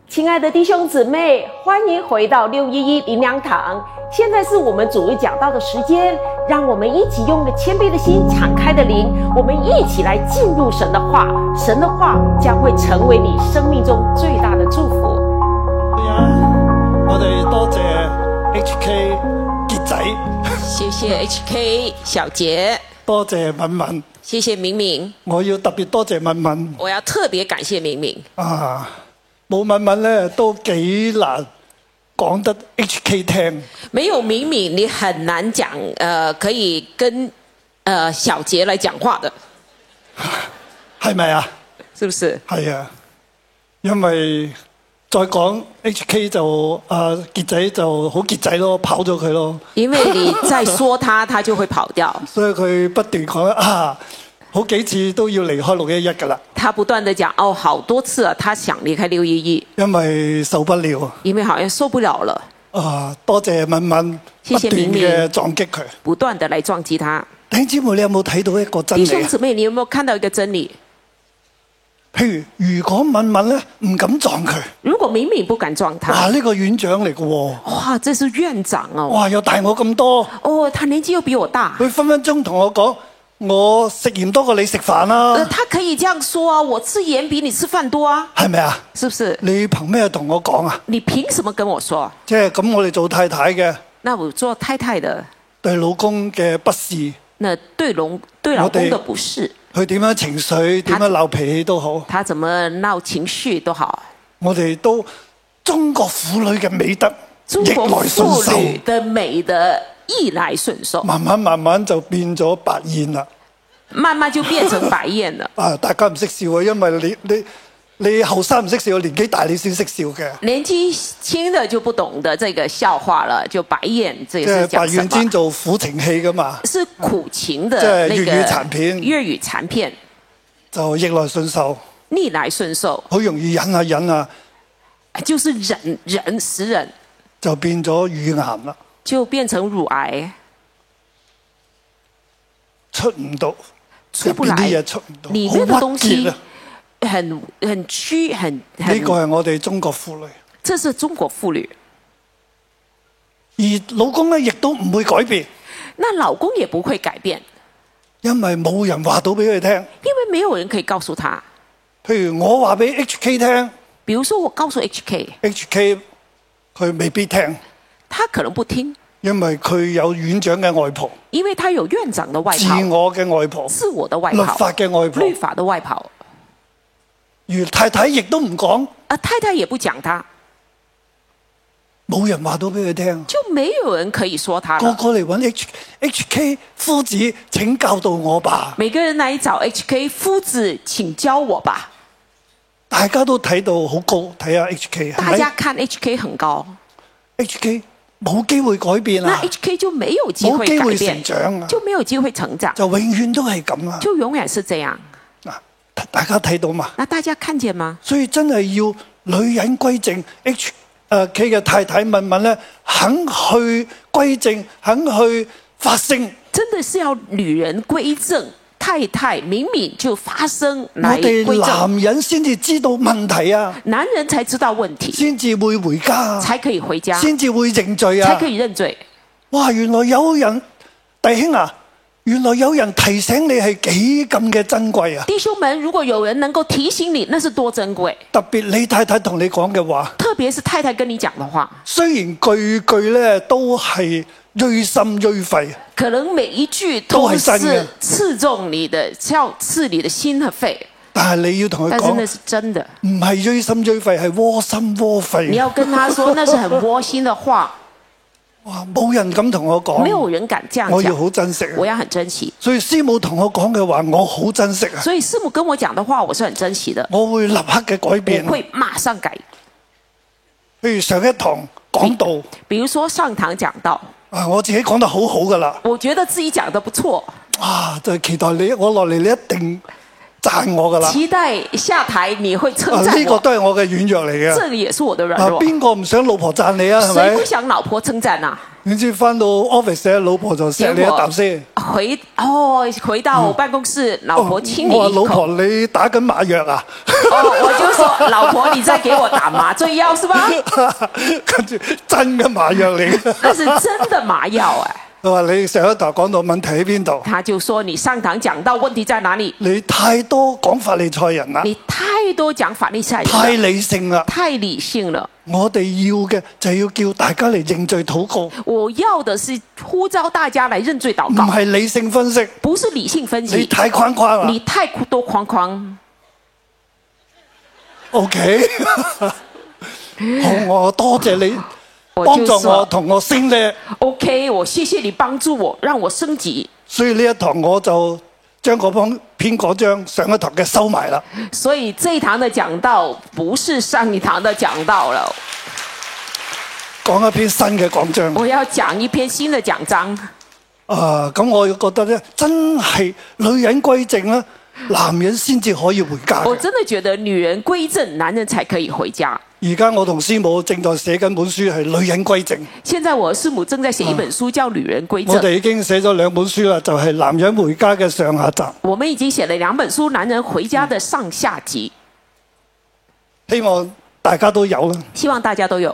亲爱的弟兄姊妹，欢迎回到611灵粮堂。现在是我们主日讲道的时间，让我们一起用个谦卑的心、敞开的灵，我们一起来进入神的话。神的话将会成为你生命中最大的祝福。 我哋多謝 HK 傑仔， 謝謝 HK 小杰， 多謝敏敏， 謝謝明明。 我要特別多謝敏敏。 我要特別感謝明明。 冇敏敏咧都幾難講得 HK 聽。 沒有明明，你很難講，可以跟小杰來講話的， 係咪啊？ 是不是？ 係啊，因為再講 HK 就傑仔就好傑仔咯，跑咗佢咯。 因為你再說他，他就會跑掉。 所以佢不斷講好幾次都要離開611㗎啦。 他不斷地講好多次啊，他想離開611， 因為受不了。 因為好像受不了了。 多謝敏敏不斷嘅撞擊佢， 不斷地來撞擊他。 弟兄姊妹，你有冇睇到一個真理？ 弟兄姊妹，你有冇看到一個真理？ 譬如果敏敏咧唔敢撞佢， 如果明明不敢撞他， 哇！呢個院長嚟嘅喎， 哇！這是院長哦， 哇！又大我咁多， 哦，他年紀又比我大， 佢分分鐘同我講，我食鹽多過你食飯啦。 他可以這樣說啊，我吃鹽比你吃飯多啊， 係咪啊？ 是不是？ 你憑咩同我講啊？ 你憑什麼跟我說？ 即係咁，我哋做太太嘅， 那我做太太的對老公嘅不是， 那對老公的不是， 佢點樣情緒，點樣鬧脾氣都好， 他怎麼鬧情緒都好， 我哋都中國婦女嘅美德， 中國婦女的美德逆來順受， 慢慢就變咗白燕啦， 慢慢就變成白燕了。 大家唔識笑啊，因為你後生唔識笑，年紀大你先識笑嘅。 年紀輕的就不懂得這個笑話了，就白燕，這也是講什麼？ 即係白燕先做苦情戲噶嘛？ 是苦情的那個粵語殘片。 粵語殘片就逆來順受。 逆來順受。 好容易忍啊， 就是忍死人， 就變咗乳癌啦。 就變成乳癌， 出唔到， 出不來， 啲嘢出唔到， 裡面的東西很虛，很呢個係我哋中國婦女， 這是中國婦女， 而老公咧亦都唔會改變， 那老公也不會改變， 因為冇人話到俾佢聽， 因為沒有人可以告訴他。 譬如我話俾 HK 聽， 比如說我告訴 HK 佢未必聽， 他可能不聽， 因為佢有院長嘅外袍， 因為他有院長的外袍， 自我嘅外袍， 自我的外袍， 律法嘅外袍， 律法的外袍。 而太太亦都唔講， 太太也不講他， 冇人話到俾佢聽， 就沒有人可以說他了。 個個嚟揾 HK 夫子，請教導我吧。 每個人來找 HK 夫子，請教我吧。 大家都睇到好高，睇下 HK， 大家看 HK 很高 ，HK 冇機會改變啊， 那 HK 就沒有機會改變， 冇機會成長啊， 就沒有機會成長， 就永遠都係咁啊， 就永遠是這樣。 大家睇到嘛？ 那大家看見嗎？ 所以真係要女人歸正 HK 嘅太太敏敏咧，肯去歸正，肯去發聲。 真的是要女人歸正，太太明明就發聲來歸正。 我哋男人先至知道問題啊， 男人才知道問題， 先至會回家啊， 才可以回家， 先至會認罪啊， 才可以認罪。 哇！原來有人弟兄啊！原來有人提醒你係幾咁嘅珍貴啊！ 弟兄們，如果有人能夠提醒你，那是多珍貴。 特別你太太同你講嘅話， 特別是太太跟你講的話， 雖然句句咧都係錐心錐肺， 可能每一句都是刺中你的，像刺你的心和肺。 但係你要同佢講， 但是那是真的， 唔係錐心錐肺，係窩心窩肺。 你要跟他說，那是很窩心的話。 哇！冇人敢同我講， 沒有人敢這樣講， 我要好珍惜， 我要很珍惜。 所以師母同我講嘅話，我好珍惜啊。 所以師母跟我講的話，我是很珍惜的。 我會立刻嘅改變， 我會馬上改。 譬如上一堂講道， 比如說上堂講道， 我自己講得好好噶啦， 我覺得自己講得不錯。 就係期待我落嚟，你一定讚我噶啦！ 期待下台你會稱讚我。 呢個都係我嘅軟弱嚟嘅。 這個也是我的軟弱。 邊個唔想老婆讚你啊？係咪？ 誰不想老婆稱讚啊？ 你知翻到 office 老婆就錫你一啖先。 回到我辦公室，老婆親你一口。 我話老婆你打緊麻藥啊？ 我就說老婆你在給我打麻醉藥是吧？ 跟住真嘅麻藥嚟。 那是真的麻藥哎。 佢話你上一堂講到問題喺邊度？ 他就說你上堂講到問題在哪裡？ 你太多講法利賽人啦， 你太多講法利賽人， 太理性啦， 太理性了。 我哋要嘅就係要叫大家嚟認罪禱告。 我要的是呼召大家來認罪禱告， 唔係理性分析， 不是理性分析。 你太框框啦， 你太多框框。 OK， 好，我多謝你。幫助我同我升呢 OK， 我謝謝你幫助我，讓我升級。 所以呢一堂我就將嗰篇嗰章上一堂嘅收埋啦。 所以這一堂的講道不是上一堂的講道了， 講一篇新嘅講章。 我要講一篇新的講章。 咁我覺得咧，真係女人歸正啦，男人先至可以回家。 我真的覺得女人歸正，男人才可以回家。 而家我同師母正在寫緊本書，係女人歸正。 現在我師母正在寫一本書，叫《女人歸正》。 我哋已經寫咗2本書啦，就係男人回家嘅上下集。 我們已經寫了2本書，男人回家的上下集。 希望大家都有啦。 希望大家都有。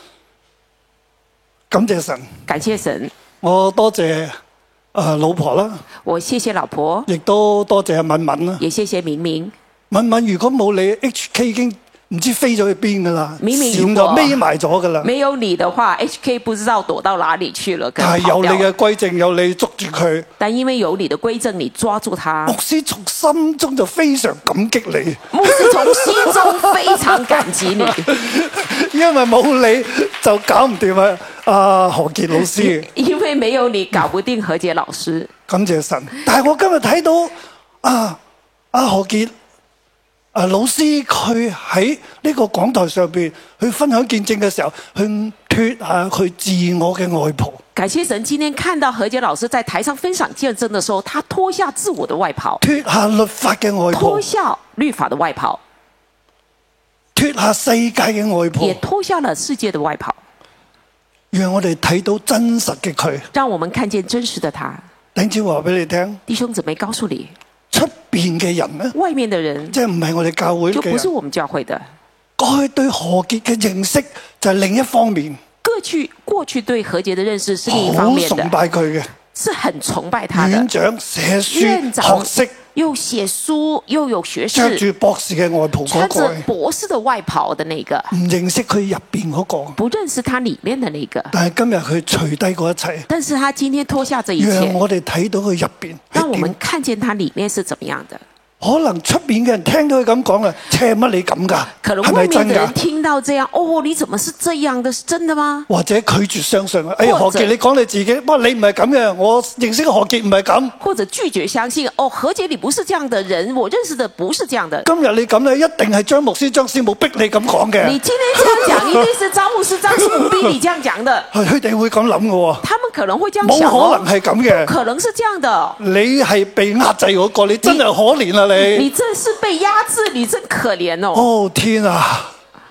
感謝神。 感謝神。 我多謝老婆啦。 我謝謝老婆。 亦都多謝敏敏啦。 也謝謝明明。 敏敏如果冇你 HK 已經唔知飛咗去邊噶啦， 明明閃咗匿埋咗噶啦。 沒有你的話 ，HK 不知道躲到哪裡去了。 但係有你嘅歸正，有你捉住佢。 但因為有你的歸正，你抓住他。 牧師從心中就非常感激你。 牧師從心中非常感激你。 因為冇你就搞唔掂何傑老師。 因為沒有你搞不定何傑老師。 感謝神。但係我今日睇到何傑老師佢喺呢個講台上邊去分享見證嘅時候，去脫下佢自我嘅外袍。 感謝神，今天看到何傑老師在台上分享見證的時候，他脫下自我的外袍， 脫下律法嘅外袍， 脫下律法的外袍， 脫下世界嘅外袍， 也脫下了世界的外袍， 讓我哋睇到真實嘅佢， 讓我們看見真實的他。 弟兄姊妹話俾你聽， 弟兄姊妹告訴你。 出邊嘅人呢？ 外面的人， 即係唔係我哋教會嘅人， 就不是我們教會的。 過去對何傑嘅認識就係另一方面。 過去對何傑的認識是另一方面的。 好崇拜佢嘅， 是很崇拜他的。 院長寫書院長學識， 又寫書又有學識， 着住博士嘅外袍嗰個， 穿着博士的外袍的那個， 唔認識佢入邊嗰個， 不認識他裏面的那個。 但係今日佢除低嗰一切， 但是他今天脫下這一切， 讓我哋睇到佢入邊， 讓我們看見他裏面是怎麼樣的。 可能出邊嘅人聽到佢咁講啊，切乜你咁噶？ 可能外面的人聽到這樣，哦，你怎麼是這樣的？是真的嗎？ 或者拒絕相信啊！哎，何傑，你講你自己，不過你唔係咁嘅，我認識嘅何傑唔係咁。 或者拒絕相信，哦，何傑你不是這樣的人，我認識的不是這樣的。 今日你咁咧，一定係張牧師、張師母逼你咁講嘅。 你今天這樣講，一定是張牧師、張師母逼你這樣講的。 佢哋會咁諗嘅喎。 他們可能會這樣想。 冇可能係咁嘅。 可能是這樣的。 你係被壓制嗰個，你真係可憐啊！ 你真是被壓制，你真可憐哦。 哦天啊！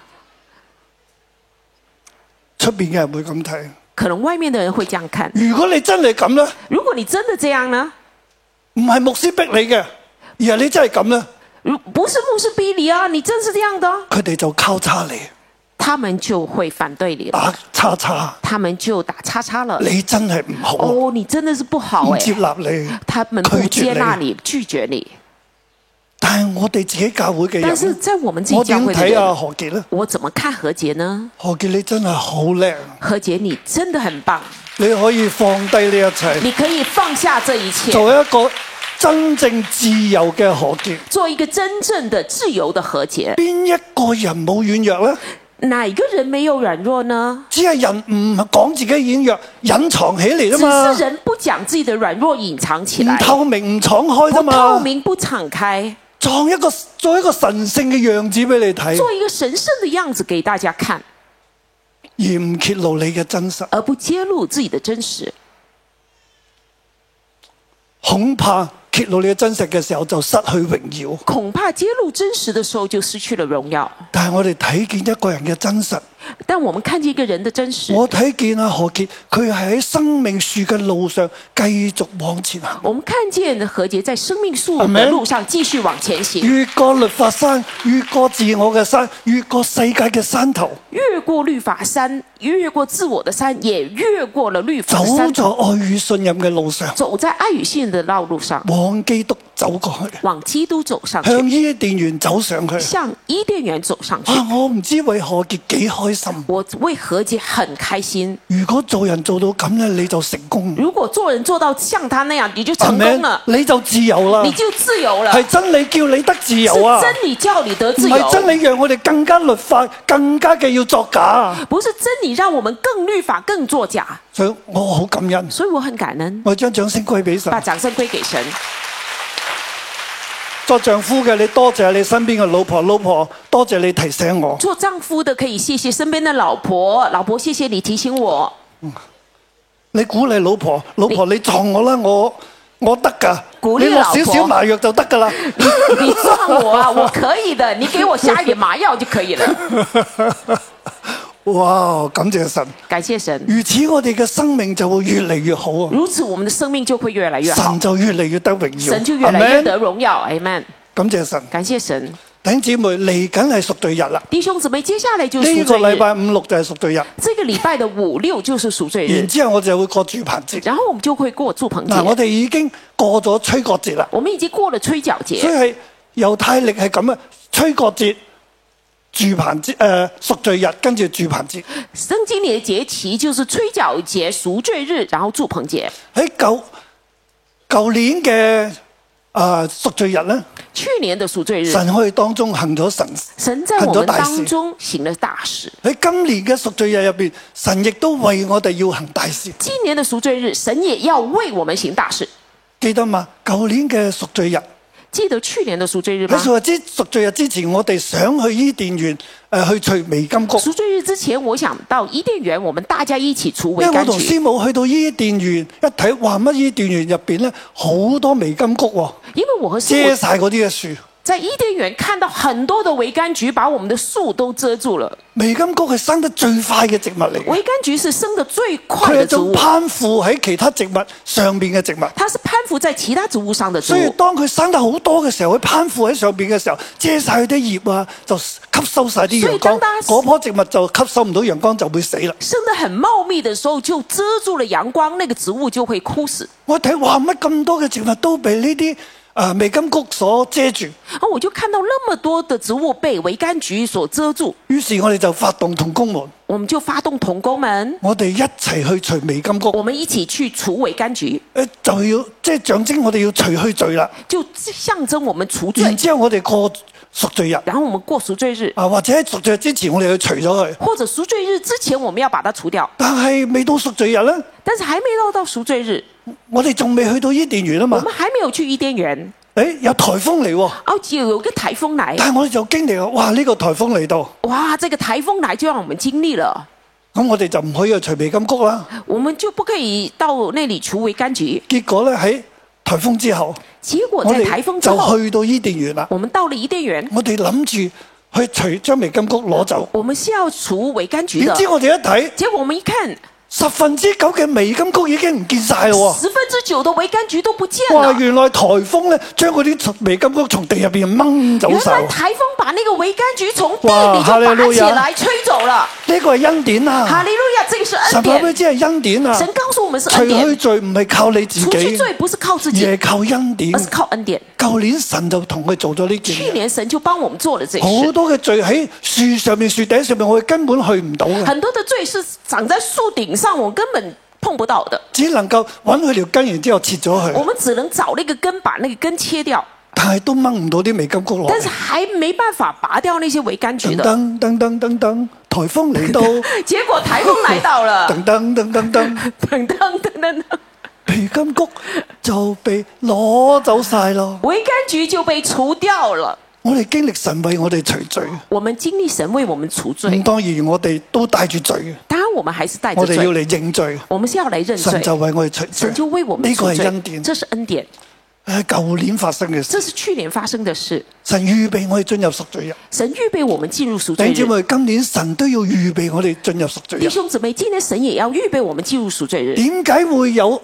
出邊嘅人會咁睇， 可能外面的人會這樣看。 如果你真係咁咧， 如果你真的這樣呢？ 唔係牧師逼你嘅，而係你真係咁咧。 不是牧師逼你啊，你真是這樣的。 佢哋就交叉你， 他們就會反對你了， 打叉叉， 他們就打叉叉了。 你真係唔好， 哦，你真的是不好哎， 唔接納你， 他們不接納你，拒絕你。 但係我哋自己教會嘅人， 但是在我們自己教會嘅人， 我點睇啊何傑呢？ 我怎麼看何傑呢？ 何傑你真係好叻， 何傑你真的很棒， 你可以放低呢一切， 你可以放下這一切， 做一個真正自由嘅何傑， 做一個真正的自由的何傑。 邊一個人冇軟弱呢？ 哪一個人沒有軟弱呢？ 只係人唔講自己軟弱，隱藏起嚟啫嘛。 只是人不講自己的軟弱，隱藏起來， 唔透明唔敞開啫嘛。 不透明不敞開， 做一個神聖嘅樣子俾你睇， 做一個神聖的樣子給大家看， 而唔揭露你嘅真實， 而不揭露自己的真實。 恐怕揭露你嘅真實嘅時候就失去榮耀， 恐怕揭露真實的時候就失去了榮耀。 但係我哋睇見一個人嘅真實， 但我們看見一個人的真實。 我睇見何傑，佢係喺生命樹嘅路上繼續往前行。 我們看見何傑在生命樹的路上繼續往前行。 越過律法山，越過自我嘅山，越過世界嘅山頭。 越過律法山，越過自我的山，也越過了律法山。 走在愛與信任嘅路上， 走在愛與信任的道路上， 往基督走過去， 往基督走上去， 向伊甸園走上去， 向伊甸園走上去。 我唔知為何傑幾開心。 我為何傑很開心。 如果做人做到咁咧，你就成功。 如果做人做到像他那樣，你就成功了， 你就自由啦。 你就自由了。 係真理叫你得自由啊！ 是真理叫你得自由， 唔係真理讓我哋更加律法，更加嘅要作假。 不是真理讓我們更律法，更作假。 所以我好感恩， 所以我很感恩。 我將掌聲歸俾神， 把掌聲歸給神。 做丈夫嘅你多謝你身邊嘅老婆，老婆多謝你提醒我。 做丈夫的可以謝謝身邊的老婆，老婆謝謝你提醒我。 你鼓勵老婆，老婆你撞我啦，我得㗎， 鼓勵你落少少麻藥就得㗎啦。 你撞我啊，我可以的，你給我下一點麻藥就可以了。 哇！感謝神， 感謝神。 如此我哋嘅生命就會越嚟越好啊！ 如此我們的生命就會越來越好， 神就越嚟越得榮耀， 神就越來越得榮耀。Amen。 感謝神， 感謝神。 弟兄姊妹，嚟緊係贖罪日啦！ 弟兄姊妹，接下來就是呢個禮拜5、6就係贖罪日。 這個禮拜的5、6就是贖罪日。 然之後我哋就會過住棚節。 然後我們就會過住棚節。 嗱，我哋已經過咗吹角節啦。 我們已經過了吹角節。 所以係猶太歷係咁啊，吹角節。住棚節贖罪日，跟住住棚節。 聖經裏的節期就是吹角節、贖罪日，然後住棚節。 喺舊年嘅贖罪日咧， 去年的贖罪日， 神喺我哋當中行咗神在我們當中行了大事。 喺今年嘅贖罪日入邊，神亦都為我哋要行大事。 今年的贖罪日，神也要為我們行大事。 記得嘛？舊年嘅贖罪日。 記得去年的贖罪日嗎？ 喺贖罪日之前，我哋想去伊甸園去除微金谷。 贖罪日之前，我想到伊甸園，我們大家一起除微柑橘。 因為我同師母去到伊甸園一睇，哇！乜伊甸園入邊咧好多微金谷喎。 因為我和師母遮晒嗰啲嘅樹。 在伊甸園看到很多的微柑橘，把我們的樹都遮住了。 微金谷係生得最快嘅植物嚟。 微柑橘是生得最快的植物。 佢係攀附喺其他植物上邊嘅植物。 它是攀附在其他植物上的植物。 所以當佢生得好多嘅時候，佢攀附喺上邊嘅時候，遮晒佢啲葉啊，就吸收晒啲陽光。嗰棵植物就吸收唔到陽光，就會死啦。 生得很茂密的時候，就遮住了陽光，那個植物就會枯死。 我睇哇，乜咁多嘅植物都被呢啲微金谷所遮住， 我就看到那麼多的植物被微柑橘所遮住。 於是我哋就發動同工們， 我們就發動同工們， 我哋一齊去除微金谷。 我們一起去除微柑橘， 就要即係象徵我哋要除去罪啦。 就象徵我們除罪。 然之後我哋過贖罪日， 然後我們過贖罪日， 或者喺贖罪日之前我哋去除咗佢， 或者贖罪日之前我們要把它除掉。 但係未到贖罪日咧， 但是還沒到贖罪日。 我哋仲未去到伊甸園啊嘛， 我們還沒有去伊甸園。 有颱風嚟喎， 有個颱風來， 但係我哋就經歷哇呢個颱風嚟到， 哇這個颱風來就讓我們經歷了， 咁我哋就唔可以去除微金谷啦， 我們就不可以到那裡除微柑橘。 結果咧喺颱風之後， 結果在颱風之後就去到伊甸園啦， 我們到了伊甸園， 我哋諗住去除將微金谷攞走， 我們是要除微柑橘的， 點知我哋一睇， 結果我們一看。 9%嘅微金谷已經唔見晒咯 ，9%的微柑橘都不見了。 哇！原來颱風咧將嗰啲微金谷從地入邊掹走晒。 原來颱風把那個微柑橘從地裡就拔起來吹走了。 呢個係恩典啊！ 哈利路亞，這個是恩典。 神話俾你知係恩典啊！ 神告訴我們是恩典。 除去罪唔係靠你自己， 除去罪不是靠自己， 而係靠恩典， 而是靠恩典。 舊年神就同佢做咗呢件事。 去年神就幫我們做了這事。 好多嘅罪喺樹上面、樹頂上面，我哋根本去唔到嘅。 很多的罪是長在樹頂上，我根本碰不到的。 只能夠揾佢條根，然之後切咗佢。 我們只能找那個根，把那個根切掉。 但係都掹唔到啲微金谷落嚟。 但是還沒辦法拔掉那些微柑橘的。 噔噔噔噔噔，颱風嚟到。 結果颱風來到了。 噔噔噔噔噔， 噔噔噔噔。 微金谷就被攞走晒咯。 微柑橘就被除掉了。 我哋經歷神為我哋除罪。 我們經歷神為我們除罪。 當然我哋都帶住罪嘅。 當然我們還是帶着罪。 我哋要嚟認罪。 我們是要嚟認罪。 神就為我哋除罪。 神就為我們除罪。 呢個係恩典。 這是恩典。 舊年發生嘅事。 這是去年發生的事。 神預備我哋進入贖罪日。 神預備我們進入贖罪日。 弟兄姊妹，今年神都要預備我哋進入贖罪日。 弟兄姊妹，今年神也要預備我們進入贖罪日。 點解會有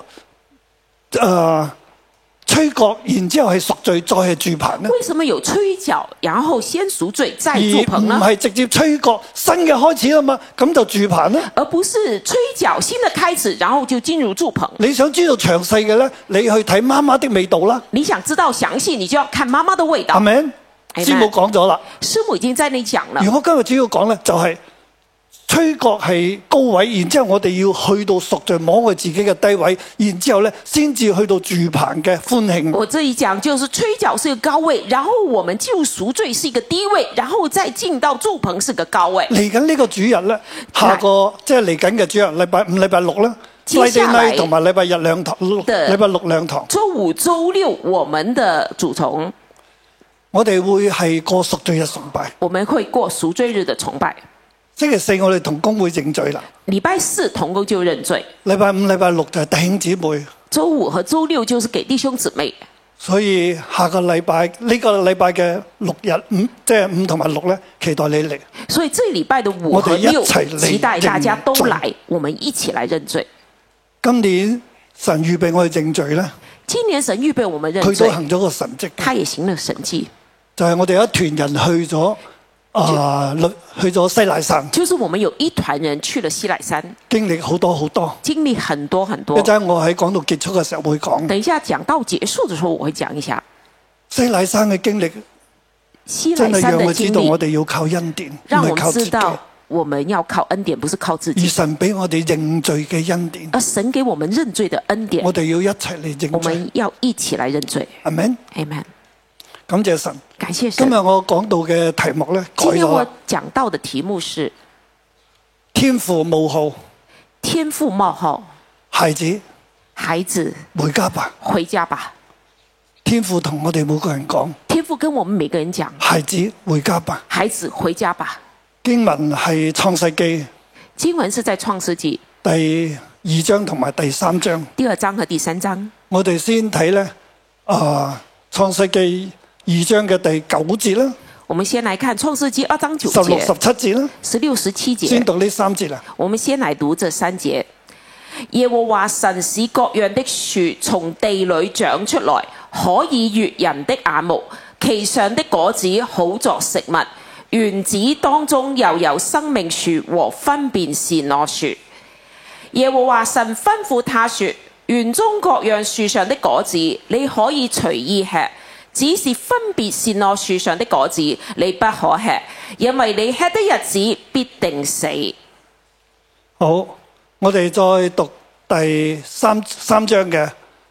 吹角，然之後係贖罪，再係住棚呢？ 為什麼有吹角，然後先贖罪再住棚呢？ 而唔係直接吹角，新嘅開始啦嘛，咁就住棚呢？ 而不是吹角新的開始，然後就進入住棚。 你想知道詳細嘅呢？你去睇媽媽的味道啦。 你想知道詳細，你就要看媽媽的味道。 係咪？師母講咗啦。師母已經在那講了。 如果今日主要講呢，就係吹角係高位，然之後我哋要去到贖罪，摸我自己嘅低位，然之後呢先至去到住棚嘅歡慶。 我這一講就是吹角是個高位，然後我們進入贖罪是一個低位，然後再進到住棚是個高位。 嚟緊呢個主日呢，下個即係嚟緊嘅主日，禮拜五、禮拜六呢，Friday night同埋禮拜日兩堂，禮拜六兩堂。 周五、周六我們的主從， 我哋會係過贖罪日崇拜。 我們會過贖罪日的崇拜。 星期四我哋同工會認罪啦。 禮拜四同工就認罪。 禮拜五、禮拜六就係弟兄姊妹。 周五和周六就是給弟兄姊妹。 所以下個禮拜呢個禮拜嘅6日即係5同埋6咧，期待你嚟。 所以這禮拜的5和6，期待大家都來，我們一起來認罪。 今年神預備我哋認罪咧。 今年神預備我們認罪。 佢都行咗個神蹟。 他也行了神蹟。 就係我哋有一團人去咗。去咗西乃山， 就是我們有一團人去了西乃山， 經歷好多好多， 經歷很多很多。 一陣我喺講到結束嘅時候會講。 等一下講到結束的時候，我會講一下西乃山嘅經歷，真係讓我知道我哋要靠恩典，唔係靠自己。 我們要靠恩典，不是靠自己。 而神俾我哋認罪嘅恩典， 而神給我們認罪的恩典， 我哋要一齊嚟認罪。 我們要一起來認罪。 阿們， 阿們。 感謝神， 感謝神。 今日我講到嘅題目呢，改咗。 今天我講到的題目是天父冒號， 天父冒號， 孩子， 孩子， 回家吧， 回家吧。 天父同我哋每個人講， 天父跟我們每個人講， 孩子回家吧， 孩子回家吧。 經文係創世記， 經文是在創世記第2章同埋第3章， 第2章和第3章。 我哋先睇呢，創世記2章嘅第9節啦。 我們先來看創世記2章9節 16、17節啦。 16、17節。 先讀呢3節啦。 我們先來讀這3節。耶和華神使各樣的樹從地裏長出來，可以悅人的眼目，其上的果子好作食物。園子當中又有生命樹和分辨善惡樹。耶和華神吩咐他說：園中各樣樹上的果子你可以隨意吃，只是分別善惡樹上的果子你不可吃，因為你吃的日子必定死。 好，我哋再讀第三章嘅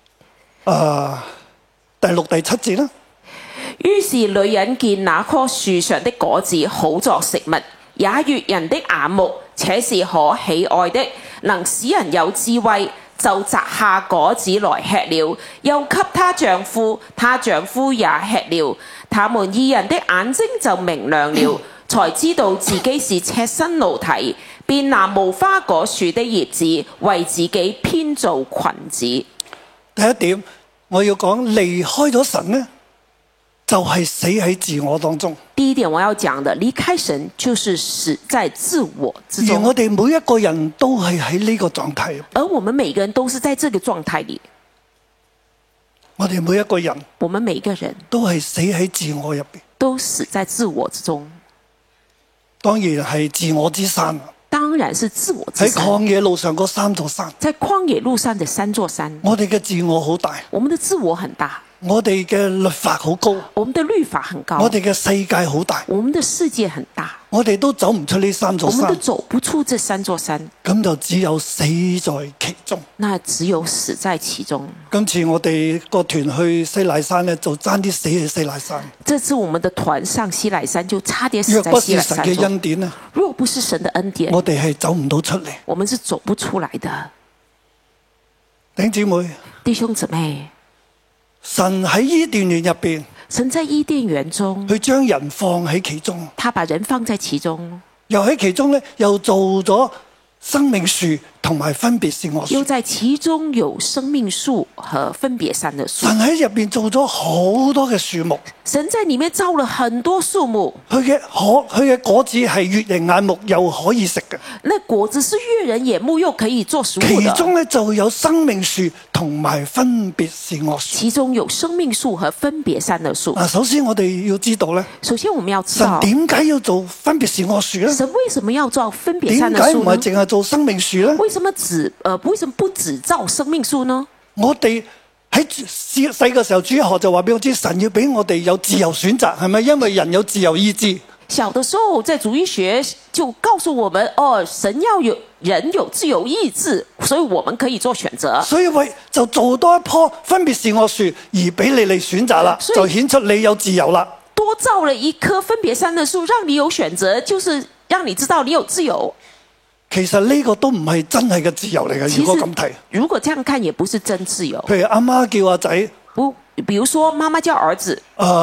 第6、第7節啦。 於是女人見那棵樹上的果子好作食物，也悅人的眼目，且是可喜愛的，能使人有智慧，就摘下果子來吃了，又給她丈夫，她丈夫也吃了。他們二人的眼睛就明亮了，才知道自己是赤身露體，便拿無花果樹的葉子為自己編造裙子。 第一點，我要講離開咗神呢，就係死喺自我當中。 第一點我要講的，離開神就是死在自我之中。 而我哋每一個人都係喺呢個狀態。 而我們每個人都是在這個狀態裏。 我哋每一個人， 我們每個人都係死喺自我入邊， 都死在自我之中。 當然係自我之山。 當然是自我之山。 喺曠野路上嗰3座山。 在曠野路上的3座山。 我哋嘅自我好大。 我們的自我很大。 我哋嘅律法好高。 我們的律法很高。 我哋嘅世界好大。 我們的世界很大。 我哋都走唔出呢3座山。 我們都走不出這3座山。 咁就只有死在其中。 那只有死在其中。 今次我哋個團去西乃山呢，就差啲死喺西乃山。 這次我們的團上西乃山，就差點死在西乃山中。 若不是神嘅恩典呢？ 若不是神的恩典， 我哋係走唔到出嚟。 我們是走不出來的。 弟兄姊妹， 弟兄姊妹， 神喺伊甸園入邊， 神在伊甸園中， 佢將人放喺其中， 他把人放在其中， 又喺其中咧，又做咗生命樹同埋分別善惡樹。 又在其中有生命樹和分別善惡樹。 神喺入邊做咗好多嘅樹木， 神在裡面造了很多樹木， 佢嘅果子係悅人眼目又可以食嘅。 那果子是悅人眼目又可以做食物其的。 中咧就有生命樹同埋分別善惡樹。 其中有生命樹和分別善惡樹。 首先我哋要知道咧， 首先我們要知神道點解要做分別善惡樹咧？ 神為什麼要造分別點善惡樹呢？ 解唔係淨係做生命樹咧？ 為什麼不只造生命樹呢？ 我哋喺細嘅時候，主日學就話俾我知，神要俾我哋有自由選擇，係咪？因為人有自由意志。 小的時候在主日學就告訴我們，神要人有自由意志，所以我們可以做選擇。 所以就做多一棵分別善惡樹，而俾你嚟選擇啦，就顯出你有自由啦。 多造了一棵分別善惡樹，讓你有選擇，就是讓你知道你有自由。 其實呢個都唔係真係嘅自由嚟嘅，如果咁睇。 如果這樣看，也不是真自由。 譬如阿媽叫阿仔， 比如說媽媽叫兒子，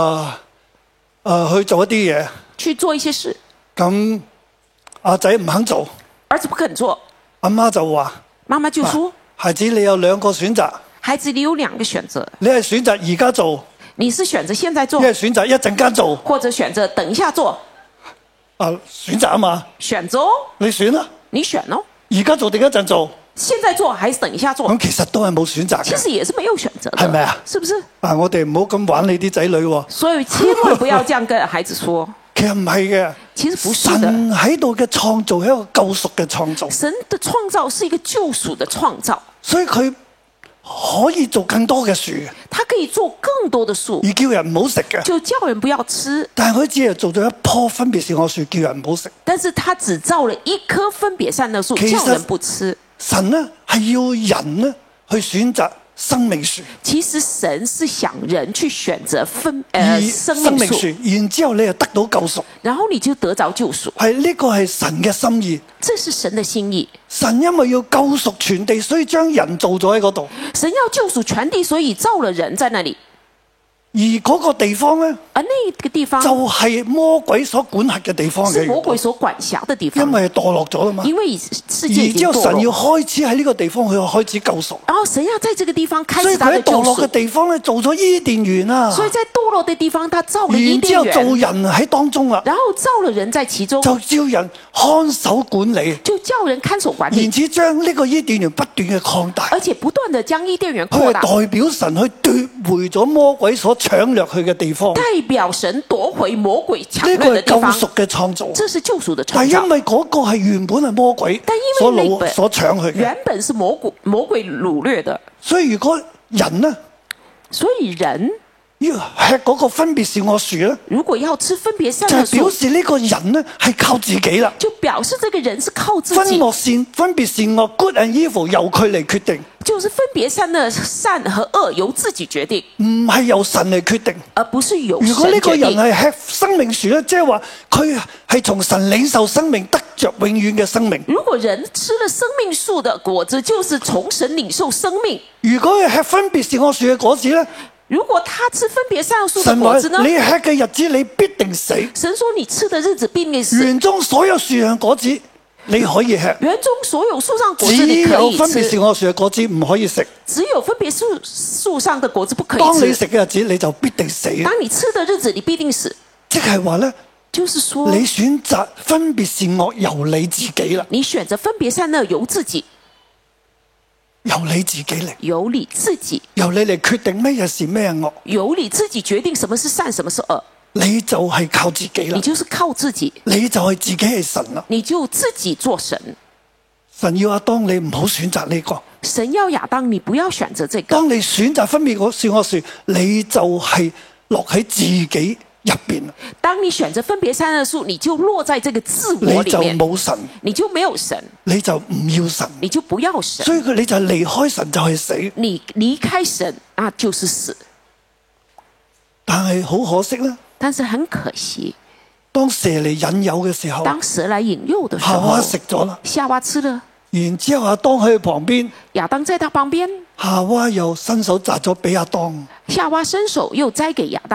去做一啲嘢， 去做一些事， 咁阿仔唔肯做， 兒子不肯做， 阿媽就話， 媽媽就說： 孩子，你有兩個選擇。 孩子，你有兩個選擇， 你係選擇而家做， 你是選擇現在做， 一係選擇一陣間做， 或者選擇等一下做。 選擇啊嘛， 選擇哦， 你選啦， 你選哦， 而家做定一陣做？ 現在做還是等一下做？ 咁其實都係冇選擇嘅， 其實也是沒有選擇的， 係咪啊？ 是不是？ 我哋唔好咁玩你啲仔女喎。 所以千萬不要這樣跟孩子說。 其實唔係嘅， 其實不是的。 神喺度嘅創造係一個救贖嘅創造。 神的創造是一個救贖的創造， 所以佢可以做更多嘅樹， 他可以做更多的樹， 而叫人唔好食嘅。 就叫人不要吃。 但係佢只係做咗一棵分別善惡樹，叫人唔好食。 但是他只造了一棵分別善惡樹，叫人不吃。 神呢係要人呢去選擇生命樹。 其實神是想人去選擇生命樹， 然之後你就得到救贖， 然後你就得着救贖。 係呢個係神嘅心意。 這是神的心意。 神因為要救贖全地，所以將人做咗喺嗰度。 神要救贖全地，所以造了人在那裡。 而嗰個地方呢， 而那個地方就係魔鬼所管轄嘅地方嘅， 是魔鬼所管轄的地方， 因為墮落咗啦嘛。 因為世界已經墮落。 然之後神要開始喺呢個地方，佢要開始救贖。 然後神要在這個地方開所以佢喺始他的救贖。 墮落嘅地方咧，做咗伊甸園啊。 所以在墮落的地方，他造了伊然之後甸園。 做人喺當中啊， 然後造了人在其中， 就叫人看守管理， 就叫人看守管理， 然之將呢個伊甸園不斷嘅擴大， 而且不斷地將伊甸園佢擴大， 係代表神去奪回咗魔鬼所搶掠去嘅地方。 代表神奪回魔鬼搶呢個係救掠的地方。 贖嘅創造， 這是救贖的但係創造。 因為嗰個係原本係魔鬼但因為那本所搶去嘅， 原本是魔鬼擄掠的， 所以如果人呢所以人要吃嗰個分別善惡樹咧， 如果要吃分別善就惡係表樹， 示呢個人呢係靠自己啦。 就表示這個人是靠自分己， 別善惡 good and evil 由佢嚟決定， 就是分別善和惡由自己決定， 唔係由神嚟決定。 而不是由如果神呢個人決定。 係吃生命樹咧，即係話佢係從神領受生命，得着永遠嘅生命。 如果人吃了生命樹的果子，就是從神領受生命。 如果係吃分別善惡樹嘅果子咧， 如果他吃分別善惡樹的神話果子呢？ 你吃嘅日子你必定死。 神說你吃的日子必定死。 園中所有樹上果子你可以吃， 園中所有樹上果子只你可以有分別善吃， 惡樹嘅果子唔可以食。 只有分別樹上的果子不可以當你吃。 食嘅日子你就必定死。 當你吃的日子，你必定死。 即係話咧， 就是說， 你選擇分別善惡由你自己啦， 你選擇分別善惡由自己， 由你自己嚟， 由你自己， 由你嚟決定咩嘢是咩惡， 由你自己決定什麼是善，什麼是惡。 你就係靠自己啦你，就是靠自己， 你就係自己係神啦。 你就自己做神。 神要亞當你唔好選擇呢個， 神要亞當，你不要選擇這個。 當你選擇分別善惡樹，你就係落喺自己入邊， 當你選擇分別善惡樹，你就落在這個自我你就裡面， 冇神， 你就沒有神， 你就唔要神， 你就不要神。 所以你就離開神就係死。 你離開神啊，就是死。 但係好可惜啦， 但是很可惜， 當蛇嚟引誘嘅時候， 當蛇來引誘的時候， 夏娃食咗啦， 夏娃吃了， 然之後亞當喺佢旁邊， 亞當在他旁邊， 夏娃又伸手摘咗俾亞當。 夏娃伸手又摘給亞當。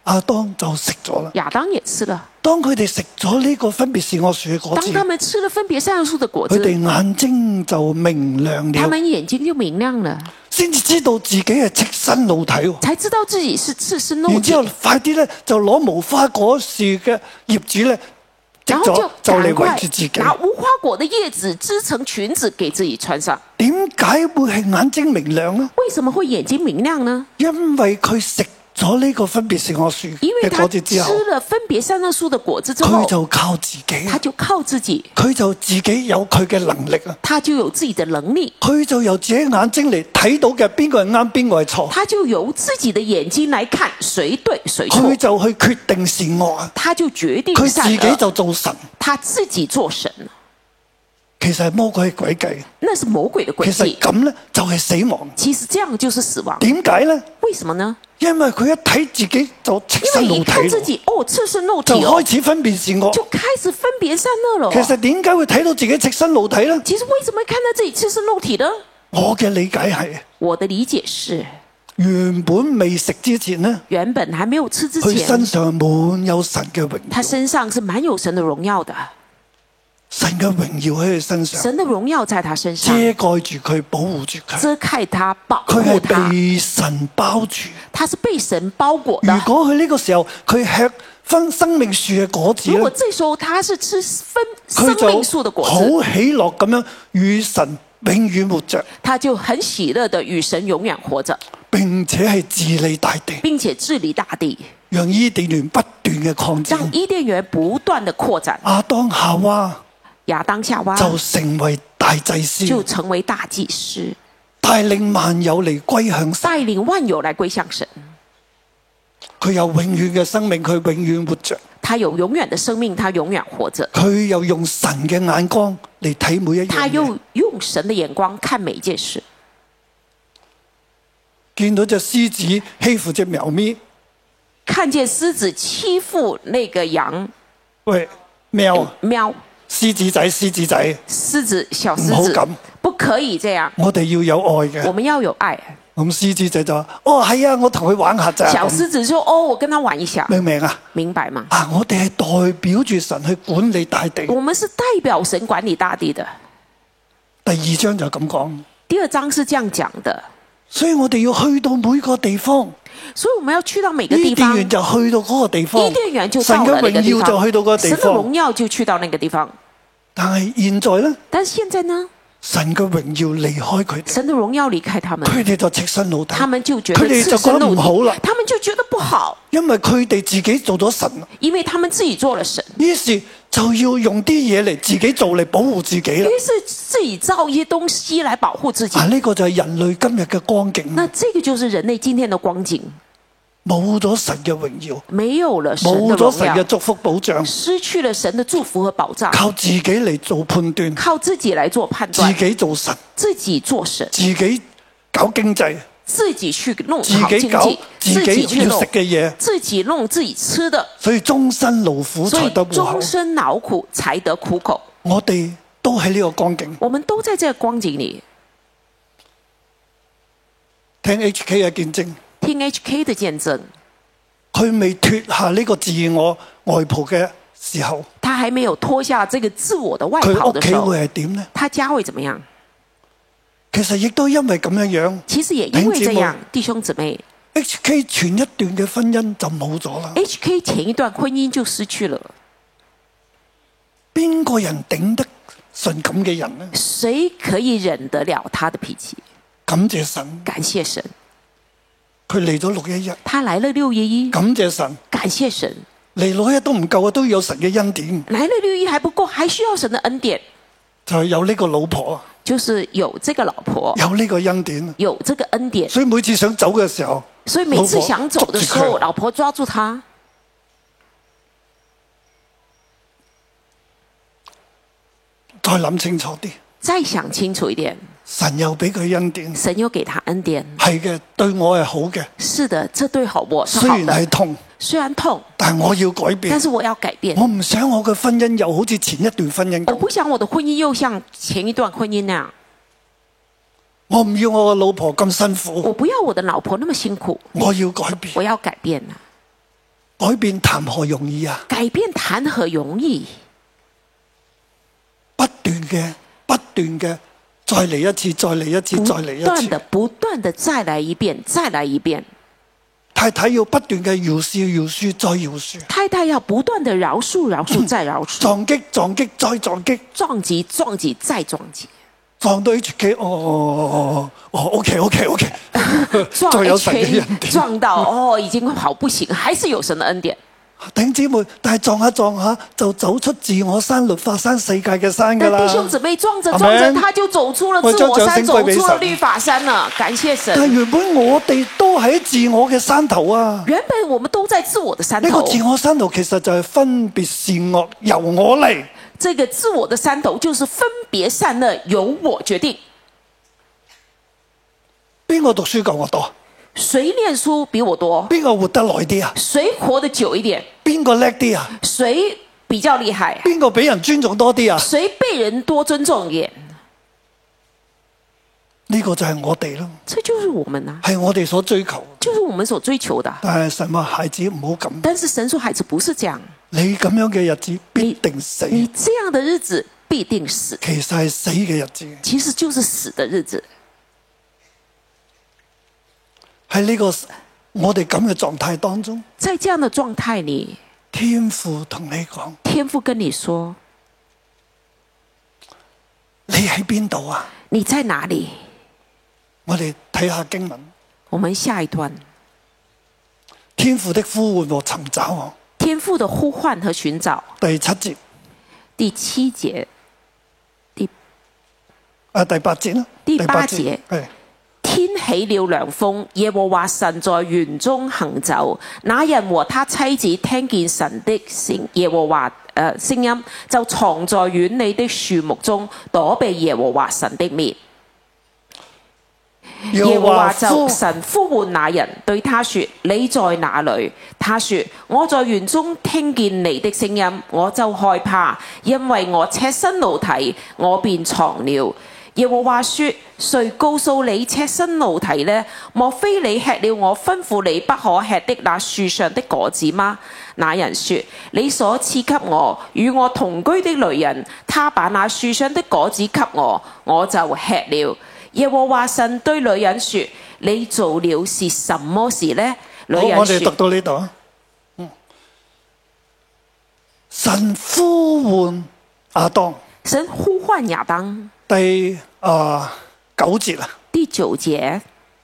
亞當就食咗啦。 亞當也吃了。 當佢哋食咗呢個分別善惡樹嘅果子， 當他們吃了分別善惡樹的果子， 佢哋眼睛就明亮了， 他們眼睛就明亮了， 先至知道自己係赤身露體， 才知道自己是赤身露體。 然之後快啲咧就攞無花果樹嘅葉子咧織咗就嚟圍住自己， 拿無花果的葉子織成裙子給自己穿上。 點解會係眼睛明亮呢？ 為什麼會眼睛明亮呢？ 因為佢食咗呢個分別善惡樹嘅果子之後， 吃了分別善惡樹的果子之後， 佢就靠自己， 他就靠自己， 佢就自己有佢嘅能力啊！ 他就有自己的能力， 佢就由自己眼睛嚟睇到嘅邊個係啱，邊個係錯， 他就由自己的眼睛來看誰對誰錯， 佢就去決定善惡啊！ 他就決定佢善惡， 自己就做神， 他自己做神。 其實係魔鬼嘅詭計， 那是魔鬼的詭計。 其實咁咧就係死亡。 其實這樣就是死亡。 點解咧？ 為什麼呢？ 因為佢一睇自己就赤身露體， 因為一看自己赤身露體就開始分別善惡， 就開始分別善惡了。 其實點解會睇到自己赤身露體呢？ 其實為什麼會看到自己赤身露體呢？ 我嘅理解係， 我的理解是， 原本未食之前呢， 原本還沒有吃之前， 佢身上滿有神嘅榮耀， 他身上是滿有神的榮耀的。 神嘅榮耀喺佢身上， 神的榮耀在他身上， 遮蓋住佢，保護住佢， 遮蓋他，保佢護他。 係被神包住。 他是被神包裹的。 如果佢呢個時候佢吃分生命樹嘅果子咧， 如果這時候他是吃生佢命樹的果就好子， 喜樂咁樣與神永遠活着， 他就很喜樂的與神永遠活着， 並且係治理大地， 並且治理大地， 讓伊甸園不斷嘅擴展。 讓伊甸園不斷的擴展。 亞當夏娃亞當夏娃就成為大祭司， 就成為大祭司， 帶領萬有嚟歸向神。 帶領萬有來歸向神。 佢有永遠嘅生命，佢永遠活着。 他有永遠的生命，他永遠活着。 佢又用神嘅眼光嚟睇每一樣嘢。 他又用神的眼光看每一件事。 見到隻獅子欺負隻苗咪， 看見獅子欺負那個羊， 喂，喵， 喵， 獅子仔，獅子仔， 獅子，小獅子， 唔好咁， 不可以這樣。 我哋要有愛嘅。 我們要有愛。 咁獅子仔就話：哦，係啊，我同佢玩下咋。 小獅子說：哦，我跟他玩一下。 明唔明啊？ 明白嗎？ 啊，我哋係代表住神去管理大地。 我們是代表神管理大地的。 第二章就咁講。 第二章是這樣講的。 所以我哋要去到每個地方。 所以我們要去到每個地方。 伊甸園就去到嗰個地方。 伊甸園就到了那個地方。 神嘅榮耀就去到嗰個地方。 神的榮耀就去到那個地方。 但係現在呢？ 但是現在呢？ 神嘅榮耀離開佢哋， 神的榮耀離開他們， 佢哋就赤身露體， 他們就覺得佢哋就覺得唔好啦， 他們就覺得不好， 因為佢哋自己做咗神， 因為他們自己做了神， 於是就要用啲嘢嚟自己做嚟保護自己啦。 於是自己造一些東西來保護自己。 呢個就係人類今日嘅光景。 那這個就是人類今天的光景。 冇咗神嘅榮耀， 沒有了神的榮耀， 冇咗神嘅祝福保障， 失去了神的祝福和保障， 靠自己嚟做判斷， 靠自己來做判斷， 自己做神， 自己做神， 自己搞經濟， 自己去弄好自己搞自己要食嘅嘢， 自己弄自己吃的， 所以終身勞苦才得糊口。 終身勞苦才得苦口。 我哋都喺呢個光景， 我們都在這個光景裏。 聽 HK 嘅見證。 聽 HK 的見證， 佢未脫下呢個自我外袍嘅時候， 他還沒有脫下這個自我的外袍的時候， 佢屋企會係點呢？ 他家會怎麼樣？ 其實亦都因為咁樣樣， 其實也因為這樣，弟兄姊妹 ，HK 前一段嘅婚姻就冇咗啦。 HK 前一段婚姻就失去了。 邊個人頂得順咁嘅人呢？ 誰可以忍得了他的脾氣？ 感謝神， 感謝神。 佢嚟咗611， 他來了611， 感謝神， 感謝神。 嚟611都唔夠啊，都要有神嘅恩典。 來了611還不夠，還需要神的恩典， 就係有呢個老婆， 就是有這個老婆， 有呢個恩典， 有這個恩典。 所以每次想走嘅時候， 所以每次想走的時候，老婆抓住他。 再諗清楚啲， 再想清楚一點。 神又俾佢恩典， 神又給他恩典， 係嘅，對我係好嘅。 是的，這對我是好的。 雖然係痛， 雖然痛， 但係我要改變。 但是我要改變。 我唔想我嘅婚姻又好似前一段婚姻咁。 我不想我的婚姻又像前一段婚姻那樣。 我唔要我嘅老婆咁辛苦。 我不要我的老婆那麼辛苦。 我要改變。 我要改變。 改變談何容易啊！ 改變談何容易？ 不斷嘅，再嚟一次，再嚟一次，再嚟一次， 不斷的再來一遍，再來一遍。 太太要不斷嘅饒恕，再饒恕。 太太要不斷的饒恕，再饒恕。 撞擊，再撞擊。 撞擊，再撞擊。 撞到 HK， OK， 撞有神嘅恩典。 撞到已經好不行，還是有神的恩典。 弟兄姊妹，但係撞下就走出自我山、律法山、世界嘅山㗎啦。 弟兄姊妹撞着，他就走出了自我山，走出了律法山了。感謝神。 但原本我哋都喺自我嘅山頭啊。 原本我們都在自我的山頭。 呢個自我山頭其實就係分別善惡由我嚟。 這個自我的山頭就是分別善惡由我決定。 邊個讀書夠我多？ 誰念書比我多？ 邊個活得耐啲啊？ 誰活得久一點？ 邊個叻啲啊？ 誰比較厲害？ 邊個俾人尊重多啲啊？ 誰被人多尊重一點？ 呢個就係我哋咯。 這就是我們啊， 係我哋所追求， 就是我們所追求的。 但係神話孩子唔好咁。 但是神說孩子不是這樣， 你咁樣嘅日子必定死。 你這樣的日子必定死。 其實係死嘅日子， 其實就是死的日子。 喺呢個我哋咁嘅狀態當中， 在這樣的狀態裏， 天父同你講， 天父跟你說， 你喺邊度啊？ 你在哪裏？ 我哋睇下經文， 我們下一段， 天父的呼喚和尋找我。 天父的呼喚和尋找。 第7節， 第7節， 第8節啦。 第8節， 係。 天起了涼風，耶和華神在園中行走。那人和他妻子聽見神的聲，耶和華聲音，就藏在園裏的樹木中，躲避耶和華神的面。耶和華就神呼喚那人，對他說：你在哪裏？他說：我在園中聽見你的聲音，我就害怕，因為我赤身露體，我便藏了。耶和華說：誰告訴你赤身露體呢？莫非你吃了我吩咐你不可吃的那樹上的果子嗎？那人說：你所賜給我與我同居的女人，她把那樹上的果子給我，我就吃了。耶和華神對女人說：你做了是什麼事呢？女人說： 我哋讀到呢度啊。神呼喚亞當。 神呼喚亞當。 第9節啊。 第9節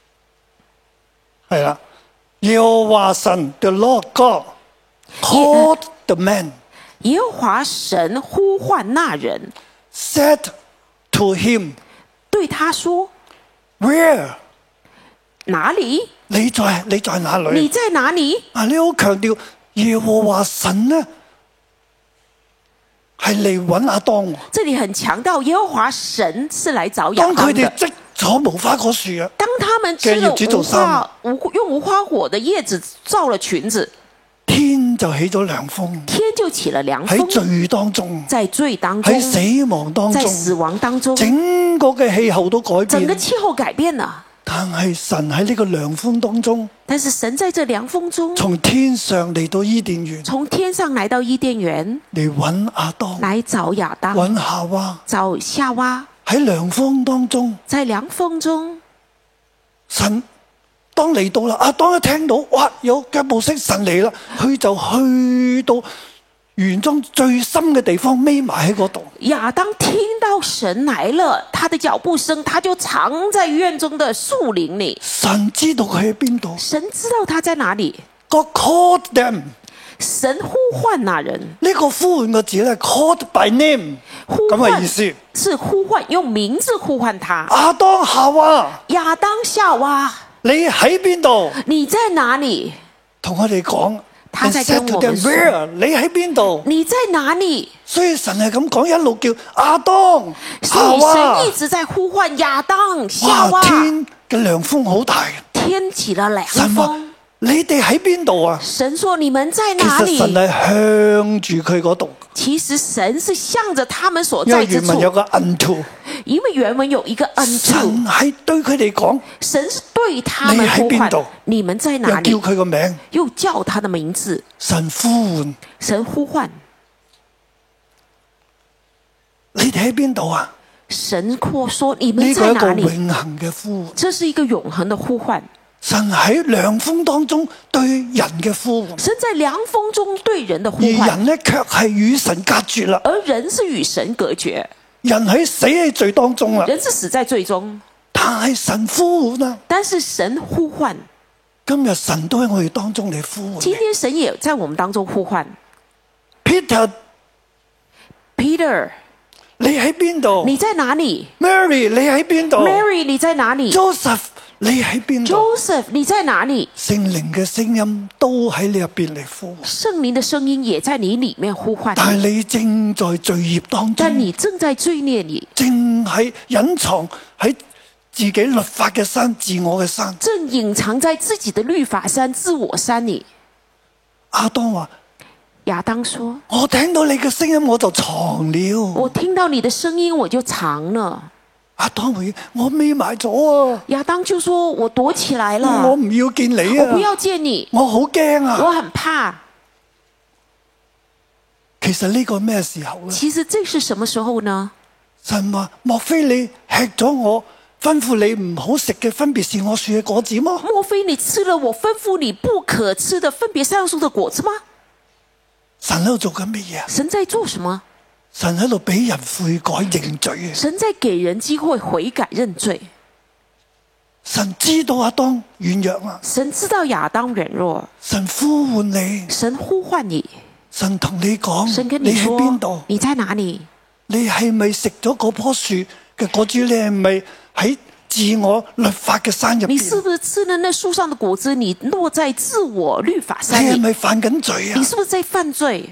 係啦，耶和華神 the Lord God called the man。 耶和華神呼喚那人 said to him， 對他說 Where？ 哪裏？ 你在哪裏？ 你在哪裏？ 啊，你好強調耶和華神呢係嚟揾亞當。 這裡很強調耶和華神是來找亞當的。 當佢哋織咗無花果樹啊， 當他們織了用無花果的葉子造了裙子， 天就起咗涼風， 天就起了涼風。 喺罪當中， 在罪當中， 喺死亡當中， 在死亡當中， 整個嘅氣候都改變， 整個氣候改變了。 但係神喺呢個涼風當中， 但是神在這涼風中， 從天上嚟到伊甸園， 從天上來到伊甸園， 嚟揾亞當， 來找亞當， 揾夏娃， 找夏娃。 喺涼風當中， 在涼風中， 神當嚟到啦，亞當一聽到，哇，有腳步聲，神嚟啦，佢就去到園中最深嘅地方，匿埋喺嗰度。 亞當聽到神來了，他的腳步聲，他就藏在院中的樹林裏。 神知道佢喺邊度， 神知道他在哪裏。 God called them。 神呼喚那人， 呢個呼喚個字咧 ，called by name， 咁嘅意思， 是呼喚，用名字呼喚他。 亞當夏娃， 亞當夏娃， 你喺邊度？ 你在哪裏？ 同我哋講， 他在跟我們說 Where？ 你喺邊度？ 你在哪裏？ 所以神係咁講，一路叫亞當夏娃， 神一直在呼喚亞當夏娃。 天嘅涼風好大， 天起了涼風。 你哋喺邊度啊？ 神說：你們在哪裏？ 其實神係向住佢嗰度。 其實神是向着他們所在之處。 因為原文有個 unto， 因為原文有一個 unto， 神係對佢哋講， 神是對他們呼喚，你們在哪裡？ 又叫佢個名， 又叫他的名字。 神呼喚， 神呼喚， 你哋喺邊度啊？ 神說你們呢個在哪裡？ 係一個永恆嘅呼喚， 這是一個永恆的呼喚。 神喺涼風當中對人嘅呼喚， 神在涼風中對人的呼喚， 而人呢卻係與神隔絕啦。 而人是與神隔絕， 人喺死喺罪當中啦， 人是死在罪中。 但係神呼喚啊， 但是神呼喚， 今日神都喺我哋當中嚟呼喚。 今天神也在我們當中呼喚。 Peter， 你喺邊度？ 你在哪裡 Mary， 你喺邊度 ？Mary， 你在哪裡 ？Joseph， 你喺邊度 ？Joseph， 你在哪裡？ 聖靈嘅聲音都喺你入邊嚟呼喚， 聖靈的聲音也在你裡面呼喚。 但係你正在罪孽當中， 但你正在罪孽裡， 正係隱藏喺自己律法嘅山，自我嘅山。 正隱藏在自己的律法山、自我山裡。 亞當話： 亞當說： 我聽到你嘅聲音，我就藏了。 我聽到你的聲音，我就藏了。 亞當回：我眯埋咗啊！ 亞當就說：我躲起來了， 我唔要見你啊！ 我不要見你， 我好驚啊！ 我很怕。 其實呢個咩時候呢？ 其實這是什麼時候呢？ 神話：莫非你吃咗我吩咐你唔好食嘅分別善惡樹嘅果子嗎？ 莫非你吃了我吩咐你不可吃的分別善惡樹的果子嗎？ 神喺度做緊乜嘢？ 神在做什麼？ 神喺度俾人悔改認罪。 神在給人機會悔改認罪。 神知道亞當軟弱啊！ 神知道亞當軟弱。 神呼喚你。 神呼喚你。 神同你講： 神跟你說， 你喺邊度？ 你在哪裡？ 你係咪食咗嗰棵樹嘅果子？你係咪喺自我律法嘅山入邊？ 你是不是吃了那樹上的果子？你落在自我律法山裡？ 你係咪犯緊罪啊？ 你是不是在犯罪？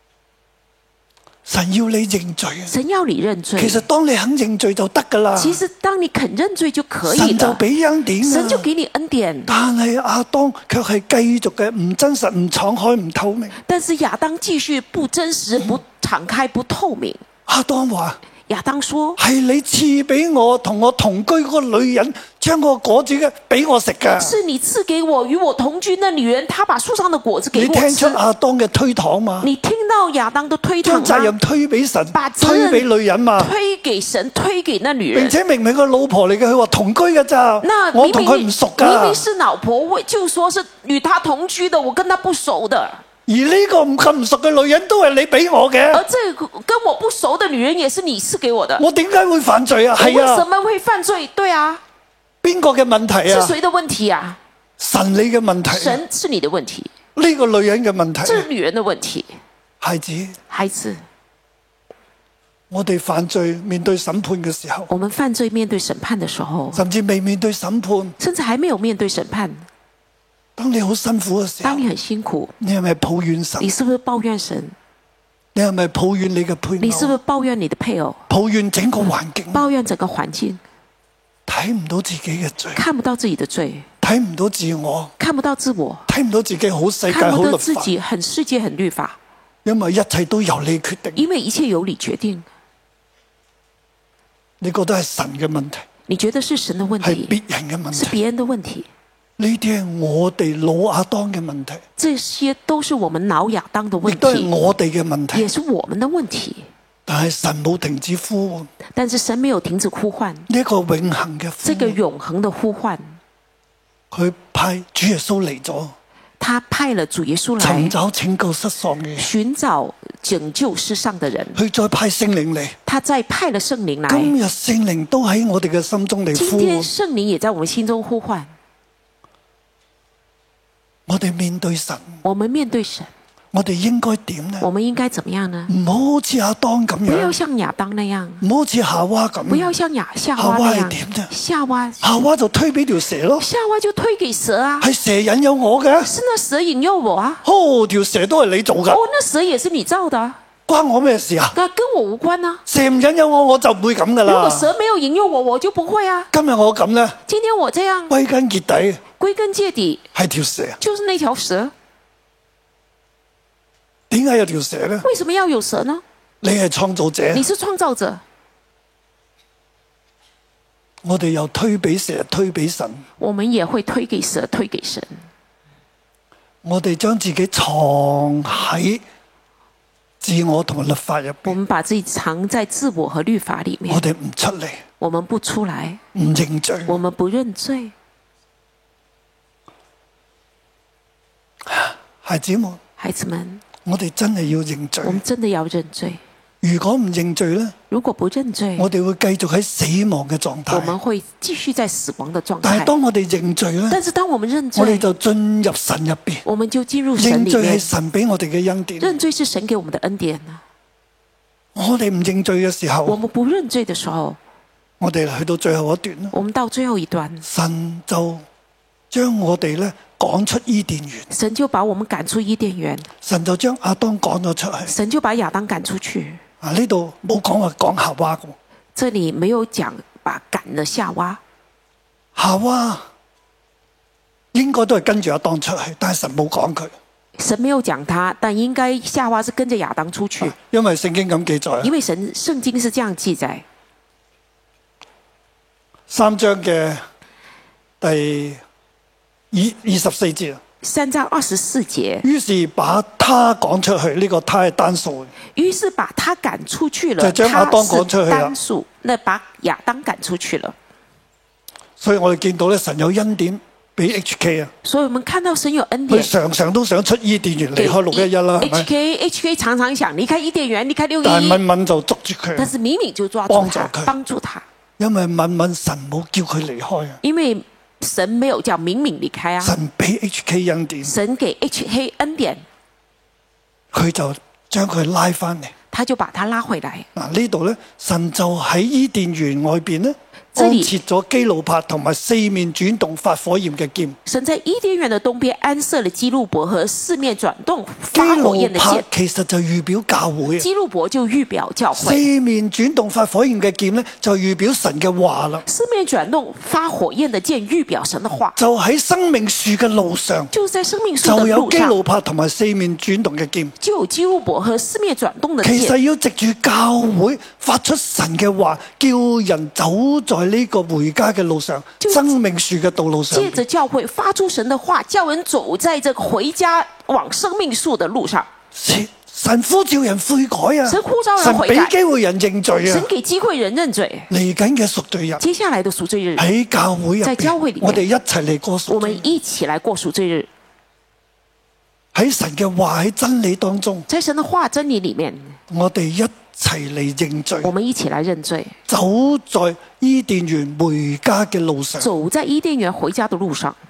神要你認罪啊！ 神要你認罪。 其實當你肯認罪就得噶啦。 其實當你肯認罪就可以了。 神就俾恩典啊！ 神就給你恩典。 但係亞當卻係繼續嘅唔真實、唔敞開、唔透明。 但是亞當繼續不真實、不敞開、不透明。 亞當話： 亞當說： 係你賜俾我同我同居嗰個女人，將個果子嘅俾我食噶。 是你賜給我與我同居那女人，她把樹上的果子給我吃。 你聽出亞當嘅推搪嘛？ 你聽到亞當的推搪嗎？ 將責任推俾神， 把責任推俾女人嘛？ 推給神，推給那女人。 並且明明個老婆嚟嘅，佢話同居嘅咋？ 那我同佢唔熟噶。 明明是老婆，就說是與他同居的，我跟他不熟的。 而呢個咁唔熟嘅女人都係你俾我嘅， 而這個跟我不熟的女人也是你賜給我的。 我點解會犯罪啊？係啊， 為什麼會犯罪？對啊， 邊個嘅問題啊？ 是誰的問題啊？ 神你嘅問題。 神是你的問題。 呢個女人嘅問題。 這是女人的問題。 孩子，我哋犯罪面對審判嘅時候， 我們犯罪面對審判的時候， 甚至未面對審判， 甚至還沒有面對審判。 當你好辛苦嘅時候， 當你很辛苦， 你係咪抱怨神？ 你是不是抱怨神？ 你係咪抱怨你嘅配偶？ 你是不是抱怨你的配偶？ 抱怨整個環境？ 抱怨整個環境？ 睇唔到自己嘅罪， 看不到自己的罪， 睇唔到自我， 看不到自我， 睇唔到自己好世界看不好律法， 到自己很世界很律法， 因為一切都由你決定， 因為一切由你決定。 你覺得係神嘅問題？ 你覺得是神的問題？ 係別人嘅問題？ 是別人的問題？ 呢啲係我哋老亞當嘅問題， 這些都是我們老亞當的問題， 亦都係我哋嘅問題， 也是我們的問題。 但係神冇停止呼喚， 但是神沒有停止呼喚， 呢一個永恆嘅呼喚， 這個永恆的呼喚， 佢派主耶穌嚟咗， 他派了主耶穌來尋找拯救失喪嘅人， 尋找拯救世上的人， 佢再派聖靈嚟， 他再派了聖靈來， 今日聖靈都喺我哋嘅心中嚟呼今天喚， 聖靈也在我們心中呼喚。 我哋面對神， 我們面對神， 我哋應該點呢？ 我們應該怎麼樣呢？ 唔好好似亞當咁不要樣， 像亞當那樣， 唔好好似夏娃咁， 不要像夏夏娃那樣娃係點呢？夏娃就推俾條蛇咯， 夏娃就推給蛇啊， 係蛇引誘我嘅， 是那蛇引誘我啊， 哦，條蛇都係你做噶， 哦，那蛇也是你造的啊， 關我咩事啊？ 那跟我無關啊。 蛇唔引誘我，我就唔會咁噶如果啦。 蛇沒有引誘我，我就不會啊。 今日我咁呢， 今天我這樣， 歸根結底歸根結底係條蛇。 就是那條蛇。 點解有條蛇呢？ 為什麼要有蛇呢？ 你係創造者， 你是創造者， 我哋又推俾蛇，推俾神。 我們也會推給蛇，推給神。 我哋將自己藏喺自我同律法入邊。 我們把自己藏在自我和律法裡面。 我哋唔出嚟。 我們不出來。 唔認罪。 我們不認罪。 孩子們，我哋真係要認罪。 我們真的要認罪。 如果唔認罪呢？ 如果不認罪， 我哋會繼續喺死亡嘅狀態。 我們會繼續在死亡的狀態。 但係當我哋認罪呢？ 但是當我們認罪， 我哋就進入神入邊。 我們就進入神裡面。 認罪係神俾我哋嘅恩典。 認罪是神給我們的恩典。 我哋唔認罪嘅時候， 我們不認罪的時候， 我哋去到最後一段。 我們到最後一段， 神就將我哋咧趕出伊甸園。 神就把我們趕出伊甸園。 神就將亞當趕咗出去。 神就把亞當趕出去。 呢度冇講話趕夏娃嘅。 這裡沒有講把趕了夏娃。 夏娃應該都係跟住亞當出去，但係神冇講佢。 神沒有講他，但應該夏娃是跟着亞當出去。 因為聖經咁記載。 因為聖經是這樣記載。 3章嘅第24節。 3章24節。 於是把他趕出去，呢個他係單數。 於是把他趕出去了， 就將亞當趕出去啦。 單數，那把亞當趕出去了。 所以我哋見到咧，神有恩典俾 HK 啊。 所以我們看到神有恩典。 佢常常都想出伊甸園，離開611啦，係咪 ？HK 常常想離開伊甸園，離開611。 但係敏敏就捉住佢。 但是敏敏就抓住他，幫助他。因為敏敏神冇叫佢離開啊。 因為神沒有叫敏敏離開啊。 神俾 HK 恩典。 神給 HK 恩典， 佢就將佢拉翻嚟。 他就把他拉回來。 嗱，呢度咧，神就喺伊甸園外邊咧，安設咗基路伯同埋四面轉動發火焰嘅劍。 神在伊甸園的東邊安設了基路伯和四面轉動發火焰的劍。 基路伯其實就預表教會。 基路伯就預表教會。 四面轉動發火焰嘅劍咧，就預表神嘅話啦。 四面轉動發火焰的劍預表神的話。 就喺生命樹嘅路上。 就在生命樹的路上。 就有基路伯同埋四面轉動嘅劍。 就有基路伯和四面轉動的劍。 其實要藉住教會發出神嘅話，叫人走在呢個回家嘅路上，生命樹嘅道路上。 借着教會發出神的話，叫人走在這個回家往生命樹的路上。 神呼召人悔改啊！ 神呼召人悔改。 神俾機會人認罪啊！ 神給機會人認罪。 嚟緊嘅贖罪日， 接下來的贖罪日喺教會入邊， 在教會裏面， 我哋一齊嚟過贖罪。 我們一起來過贖罪日。 喺神嘅話喺真理當中， 在神的話真理裏面， 我哋一齊嚟認罪。 我們一起來認罪， 走在伊甸園回家嘅路上。 走在伊甸園回家的路上。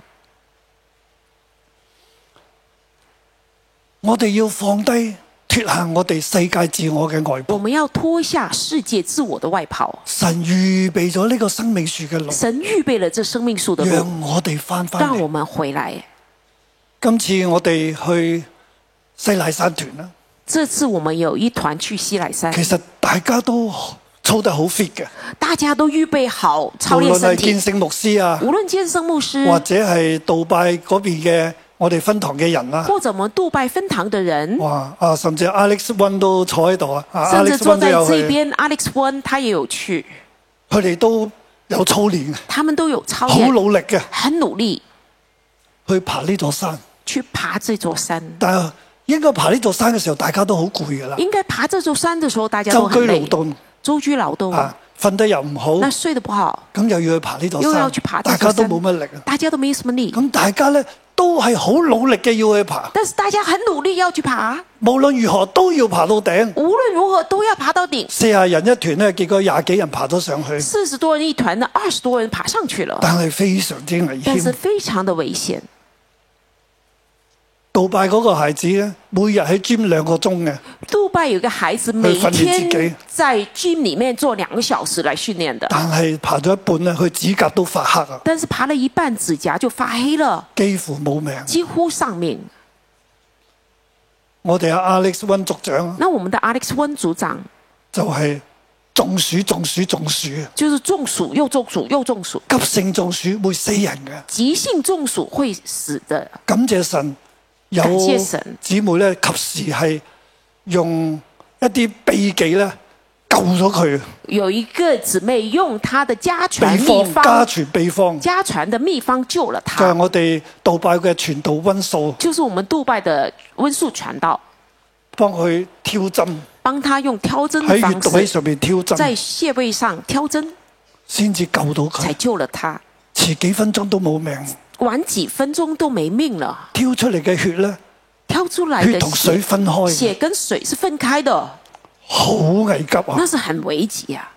我哋要放低脫下我哋世界自我嘅外袍。 我們要脫下世界自我的外袍。 神預備咗呢個生命樹嘅路。 神預備了這生命樹的路。 讓我哋翻返嚟。 讓我們回來。 今次我哋去西乃山團啦。 這次我們有一團去西乃山。 其實大家都操得好 fit 嘅。 大家都預備好操練身體。無論係建聖牧師啊， 無論建聖牧師， 或者係杜拜嗰邊嘅我哋分堂嘅人啦， 或者我們杜拜分堂嘅人， 哇啊，甚至 Alex One 都坐喺度啊， 甚至坐在這邊 Alex One 他也有去， 佢哋都有操練， 他們都有操練， 好努力嘅， 很努力去爬呢座山， 去爬這座山。 但係應該爬呢座山嘅時候，大家都好攰噶啦。 應該爬這座山嘅時候，大家都很累，舟車勞頓， 瞓得又唔好， 那睡得不好， 咁又要去爬呢座山， 又要去爬， 大家都冇乜力啊， 大家都沒什麼力。 咁大家咧都係好努力嘅要去爬， 但是大家很努力要去爬， 無論如何都要爬到頂， 無論如何都要爬到頂。 40人一團咧，結果20幾人爬咗上去 ，40多人一團呢，20多人爬上去了， 但係非常之危險， 但是非常的危險。 杜拜嗰個孩子咧，每日喺 gym 2個鐘嘅。 杜拜有個孩子每天在 gym 裡面做2個小時來訓練的。 但係爬咗一半咧，佢指甲都發黑啊！ 但是爬了一半，指甲就發黑了， 幾乎冇命， 幾乎喪命。 我哋阿 Alex One 族長， 那我們的 Alex One 組長就係中暑， 就是中暑又中暑又中暑， 急性中暑會死人嘅， 急性中暑會死的。 感謝神。有姊妹咧，及時係用一啲秘技咧， 救咗佢。 有一個姊妹用她的家傳秘家方， 傳秘方， 家傳的秘方救了就係她， 我哋杜拜嘅傳道溫素， 就是我們杜拜的溫素傳道， 幫佢挑針， 幫他用挑針喺的方式， 穴位上面挑針， 在穴位上挑針， 先至救到才佢。 救了他。 遲幾分鐘都冇命， 晚幾分鐘都沒命了。 挑出嚟嘅血呢， 挑出來的血同水分開， 血跟水是分開的， 好危急啊！ 那是很危急啊！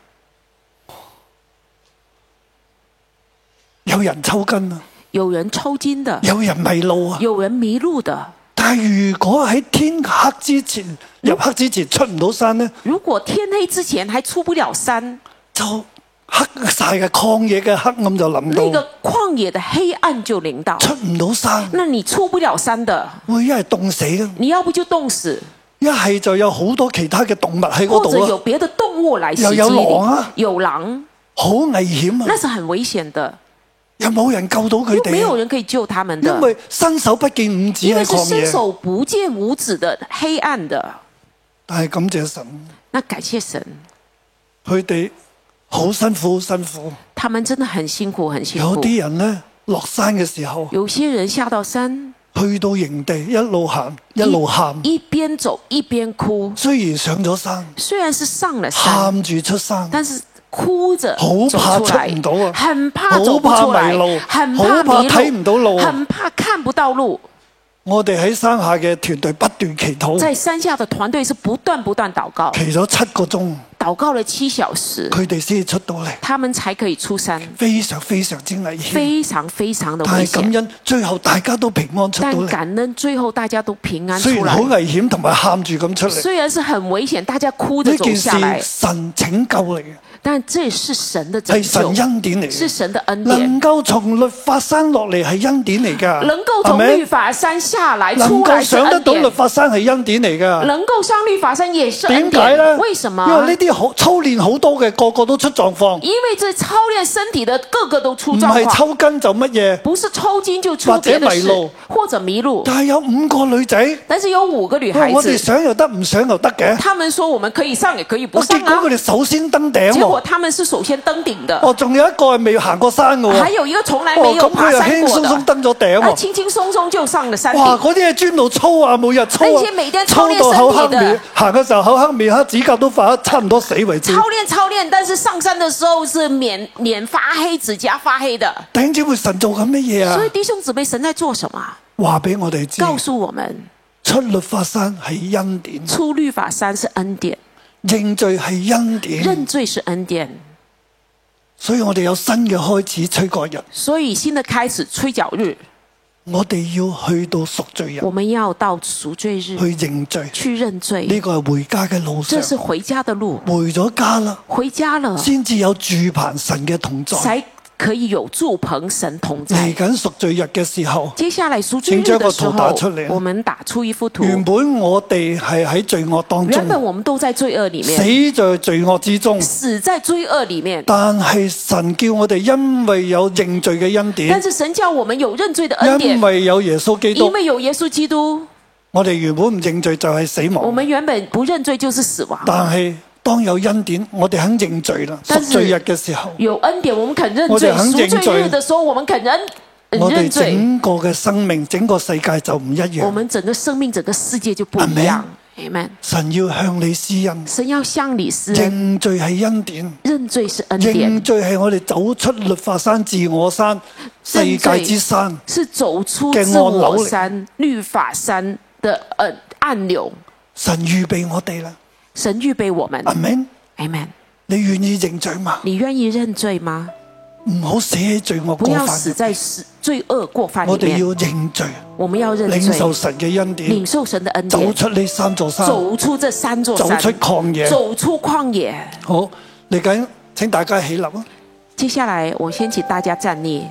有人抽筋啊， 有人抽筋的， 有人迷路啊。 有人迷路的。 但係如果喺天黑之前、入黑之前出唔到山呢， 如果天黑之前還出不了山， 就黑晒嘅曠野嘅黑暗就臨那到， 個曠野的黑暗就臨到， 出唔到山， 那你出不了山的， 會一係凍死啊， 你要不就凍死， 一係就有好多其他嘅動物喺嗰或者度啊， 有別的動物來襲擊又有你， 狼啊有狼， 好危險啊！ 那是很危險的， 又冇人救到佢又沒有哋， 人可以救他們的， 因為伸手不見五指因為是喺曠野。 伸手不見五指的黑暗的。 但係感謝神， 那感謝神， 佢哋好辛苦，好辛苦。 他們真的很辛苦，很辛有苦。 啲人呢，落山嘅時候， 有些人下到山， 去到營地一路行一路喊， 一邊走一邊哭。 雖然上咗山， 雖然是上了山， 喊住出山， 但是哭着好走怕出出來， 唔到啊， 很怕走不出好怕來迷路， 很好怕迷睇唔到路。 很怕看不到路。 我哋喺山下嘅團隊不斷祈禱， 在山下的團隊是不斷禱告， 祈咗7個鐘， 禱告了7小時， 佢哋先至出到嚟， 他們才可以出山， 非常非常之危險。 非常非常的但危險。 係感恩，最後大家都平安出到但嚟。 感恩最後大家都平安出雖然好來。 危險同埋喊住咁出嚟， 雖然是很危險，大家哭着走呢件下來事，神拯救嚟嘅， 但這是神的拯係神救， 恩典嚟嘅， 是神的恩典， 能夠從律法山落嚟係恩典嚟㗎， 能夠從律法山下來能出來是夠上得恩典到律，法山係恩典嚟㗎。 能夠上律法山也是恩典。 點解呢？ 為什麼？ 因為呢啲好操練好多嘅，個個都出狀況， 因為這操練身體的個個都出唔狀況， 係抽筋就乜嘢。 不是抽筋就出或者別的事迷路， 或者迷路。 但係有5個女仔， 但是有5個女孩我哋子， 想又得，唔想又得嘅。 他們說我們可以上也可以不上啊結果佢。哋首先登頂結果喎。 他們是首先登頂的， 仲有一個係未行過山嘅喎。 還有一個從來沒有咁佢又爬山過輕鬆鬆的， 登咗頂喎。 他輕輕鬆鬆就上了山哇！ 頂。 嗰啲係專路操啊，每日操啊， 那些每天操練到口黑身體的面，行嘅時候口黑面黑，指甲都發得差唔多死為止。 操練，但是上山的時候是臉發黑，指甲發黑的。 弟兄姊妹，神做緊乜嘢啊所以？弟兄姊妹，神在做什麼？ 話俾我哋知， 告訴我們， 出律法山係恩典， 出律法山是恩典， 認罪係恩典， 認罪是恩典。 所以我哋有新嘅開始，吹角日， 所以新的開始，吹角日， 我哋要去到贖罪日我們要到贖罪日去認罪。 去認罪。 呢個係回家嘅路上這，是回家的路， 回咗家啦， 回家了先至有住棚神嘅同在。 才可以有住棚神同嚟在。 緊贖罪日嘅時候， 接下來贖罪日的時請將個圖打候出嚟， 我們打出一幅圖。 原本我哋係喺罪惡當原本中， 我們都在罪惡裡面， 死在罪惡之中， 死在罪惡裡面。 但係神叫我哋因為有認罪嘅恩典但，是神叫我們有認罪的恩典因，為有耶穌基因督， 為有耶穌基督。 我哋原本唔認罪就係死亡， 我們原本不認罪就是死亡， 但係當有恩典，我哋肯認罪啦。 但是贖罪日嘅時候， 有恩典，我們肯認罪。 我哋肯認罪贖罪日的時候，我們肯我哋認罪。 整個嘅生命、整個世界就唔一我樣。 們整個生命、整個世界就不一樣。Amen。 神要向你施恩， 神要向你施恩， 認罪係恩典。 認罪是恩認典， 罪係我哋走出律法山、自我山、世界之山。 是走出自我山、律法山的暗流。 神預備我哋啦， 神預備我們。 阿們。 Amen。 你願意認罪嗎？ 你願意認罪嗎？ 唔好死喺罪惡不過犯要死在罪惡過犯裡面。 我哋要認罪， 我們要認領受罪， 神嘅恩典， 領受神的恩典， 走出呢3座山， 走出這3座山， 走出曠野。 走出曠野。 好，嚟緊請大家起立啊！ 接下來我先請大家站立。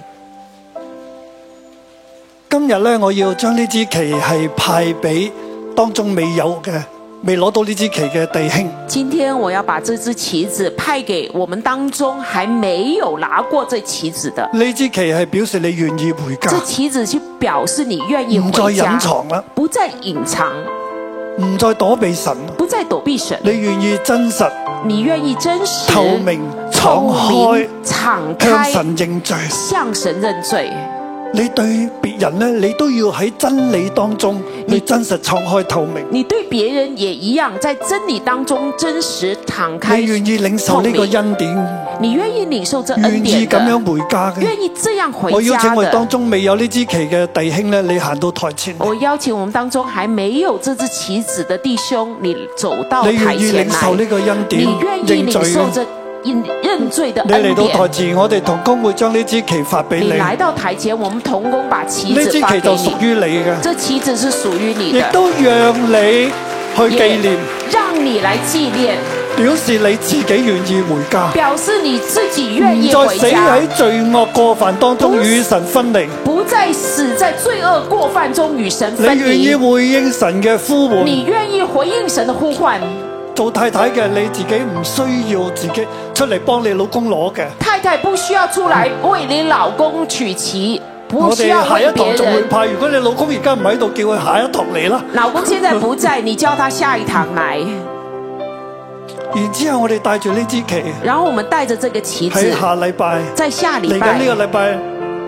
今日呢，我要將呢支旗係派俾當中未有嘅、未攞到呢支旗嘅弟兄。 今天我要把這支旗子派給我們當中還沒有拿過這旗子的。 呢支旗係表示你願意回家， 這旗子就表示你願意唔再回家， 隱藏啦。 不再隱藏。 唔再躲避神， 不再躲避神， 你願意真實、 你願意真實、 透明、敞開、 敞向開， 神認罪。 向神認罪。 你對別人呢，你都要喺真理當中去真實、敞開、透明。 你對別人也一樣，在真理當中真實、敞開。 你願意領受呢個恩典？ 你願意領受這恩典的？ 願意咁樣回家嘅？ 願意這樣回家的？ 我邀請我哋當中未有呢支旗嘅弟兄呢，你行到台前。 我邀請我們當中還沒有這支旗子的弟兄，你走到台前來。 你願意領受呢個恩典？ 你願意領受這認罪的恩典？ 你嚟到台前，我哋同工會將呢支旗發俾你。 你來到台前，我們同工把旗子發給你。 呢支旗就屬於你嘅。 這旗子是屬於你的。 亦都讓你去紀念， 讓你來紀念， 表示你自己願意回家， 表示你自己願意回家， 唔再死喺罪惡過犯當中與神分離， 不再死在罪惡過犯中與神分離。 你願意回應神嘅呼喚， 你願意回應神的呼喚。 做太太嘅你自己唔需要自己出嚟幫你老公攞嘅， 太太不需要出來為你老公取旗，不需要為別人。 我哋下一堂仲會派，如果你老公而家唔喺度，叫佢下一堂嚟啦。 老公現在不在，你叫他下一堂來。 然之後我哋帶住呢支旗， 然後我們帶着這個旗子， 喺下禮拜， 在下禮拜嚟緊呢個禮拜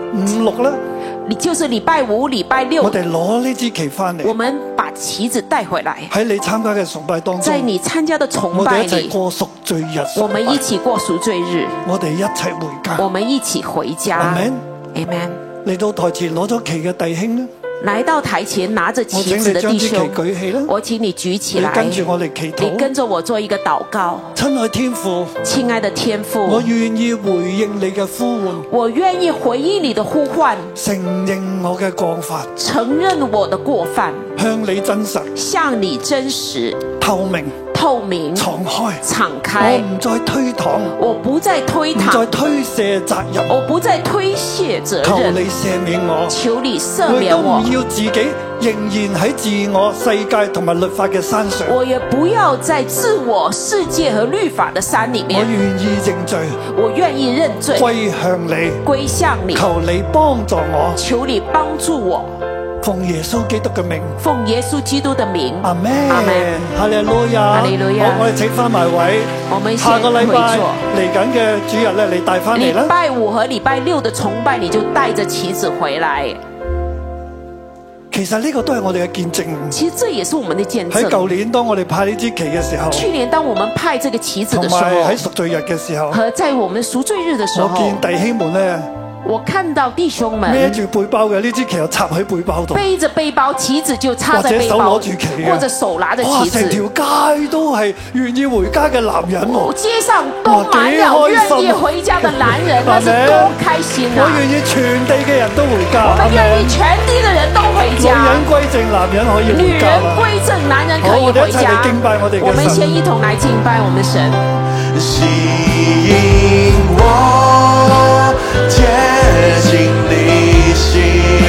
5、6啦。 你就是禮拜5、禮拜6， 我哋攞呢支旗翻嚟， 我們把旗子帶回來。 喺你參加嘅崇拜當中， 在你參加的崇拜裡， 我哋一齊過贖罪日。 我們一起過贖罪日。 我哋一齊回家。 我們一起回家。 Amen。 Amen。 嚟到台前攞咗旗嘅弟兄呢？ 來到台前拿着旗子的弟兄，我請你舉起來， 跟住我嚟祈禱， 你跟着我做一個禱告。 親愛天父， 親愛的天父， 我願意回應你嘅呼喚， 我願意回應你的呼喚， 承認我嘅過犯， 承認我的過犯， 向你真實， 向你真實，透明，敞開， 我唔再推搪， 我不再推搪， 唔再推卸責任， 我不再推卸責任， 求你赦免我， 求你赦免我， 我都唔要自己仍然喺自我世界同埋律法嘅山上， 我也不要在自我世界和律法的山裡面， 我願意認罪， 我願意認罪，歸向你， 求你幫助我， 求你幫助我。 奉耶穌基督嘅名， 奉耶穌基督的名， 阿門， 阿門， 哈利路亞， 哈利路亞。 好，我哋請翻埋位，下個禮拜嚟緊嘅主日咧，你帶翻嚟啦。 禮拜5和禮拜6的崇拜，你就帶着旗子回來。 其實呢個都係我哋嘅見證。 其實這也是我們的見證。 喺舊年當我哋派呢支旗嘅時候， 去年當我們派這個旗子的時候， 同埋喺贖罪日嘅時候， 和在我們贖罪日的時候， 我見弟兄們咧。 我看到弟兄們孭住背包嘅呢支旗又插喺背包度， 背着背包旗子就插在背包，或者手拿着旗子， 成條街都係願意回家嘅男人喎， 街上都滿了願意回家的男人，那是多開心啊！ 我願意全地嘅人都回家， 我們願意全地的人都回家， 女人歸正，男人可以回家， 女人歸正，男人可以回家。我們先一同來敬拜我們神。 吸引我接近你心，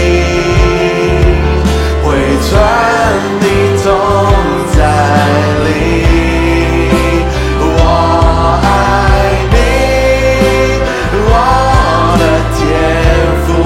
回轉你同在裡，我愛你，我的天父，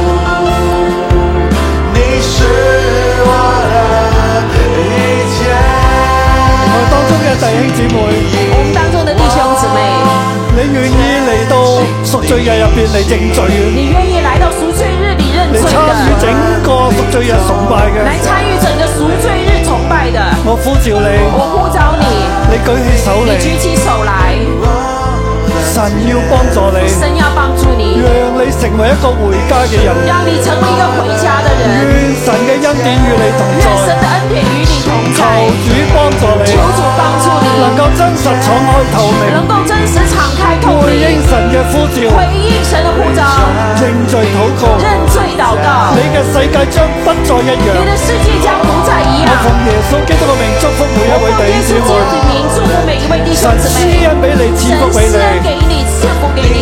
你是我的一切。 我哋當中嘅弟兄姊妹， 我們當中的弟兄姊妹， 你願意嚟到贖罪日入邊嚟認罪嘅？ 你願意來到贖罪日裏認罪的？ 嚟參與整個贖罪日崇拜嘅？ 來參與整個贖罪日崇拜的？ 我呼召你， 我呼召你， 你舉起手嚟， 你舉起手來， 神要幫助你， 神要幫助你， 讓你成為一個回家嘅人， 讓你成為一個回家的人。 願神嘅恩典與你同在， 願神的恩典與你同在。 求主幫助你， 求主幫助你， 能夠真實敞開透明， 能夠真實敞開透明， 回應神嘅呼召， 回應神的呼召， 認罪禱告， 認罪禱告， 你嘅世界將不再一樣， 你的世界將不再一樣。 我奉耶穌基督嘅名祝福每一位弟兄姊妹， 祝福每一位弟兄姊妹， 神施恩俾你，賜福俾你， 賜福給你，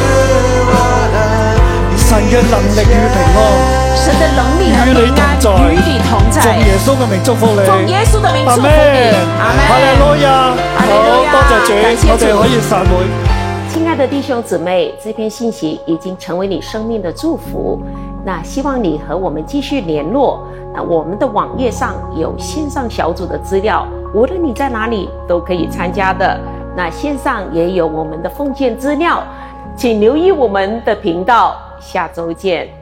神嘅能力與平安， 神的能力和平安與你同在， 奉耶穌嘅名祝福你， 奉耶穌的名祝福你，阿們， 哈利路亞，好，多謝主，我哋可以散會。 親愛的弟兄姊妹，這篇信息已經成為你生命的祝福。 那希望你和我们继续联络。那我们的网页上有线上小组的资料，无论你在哪里都可以参加的。那线上也有我们的奉献资料，请留意我们的频道，下周见。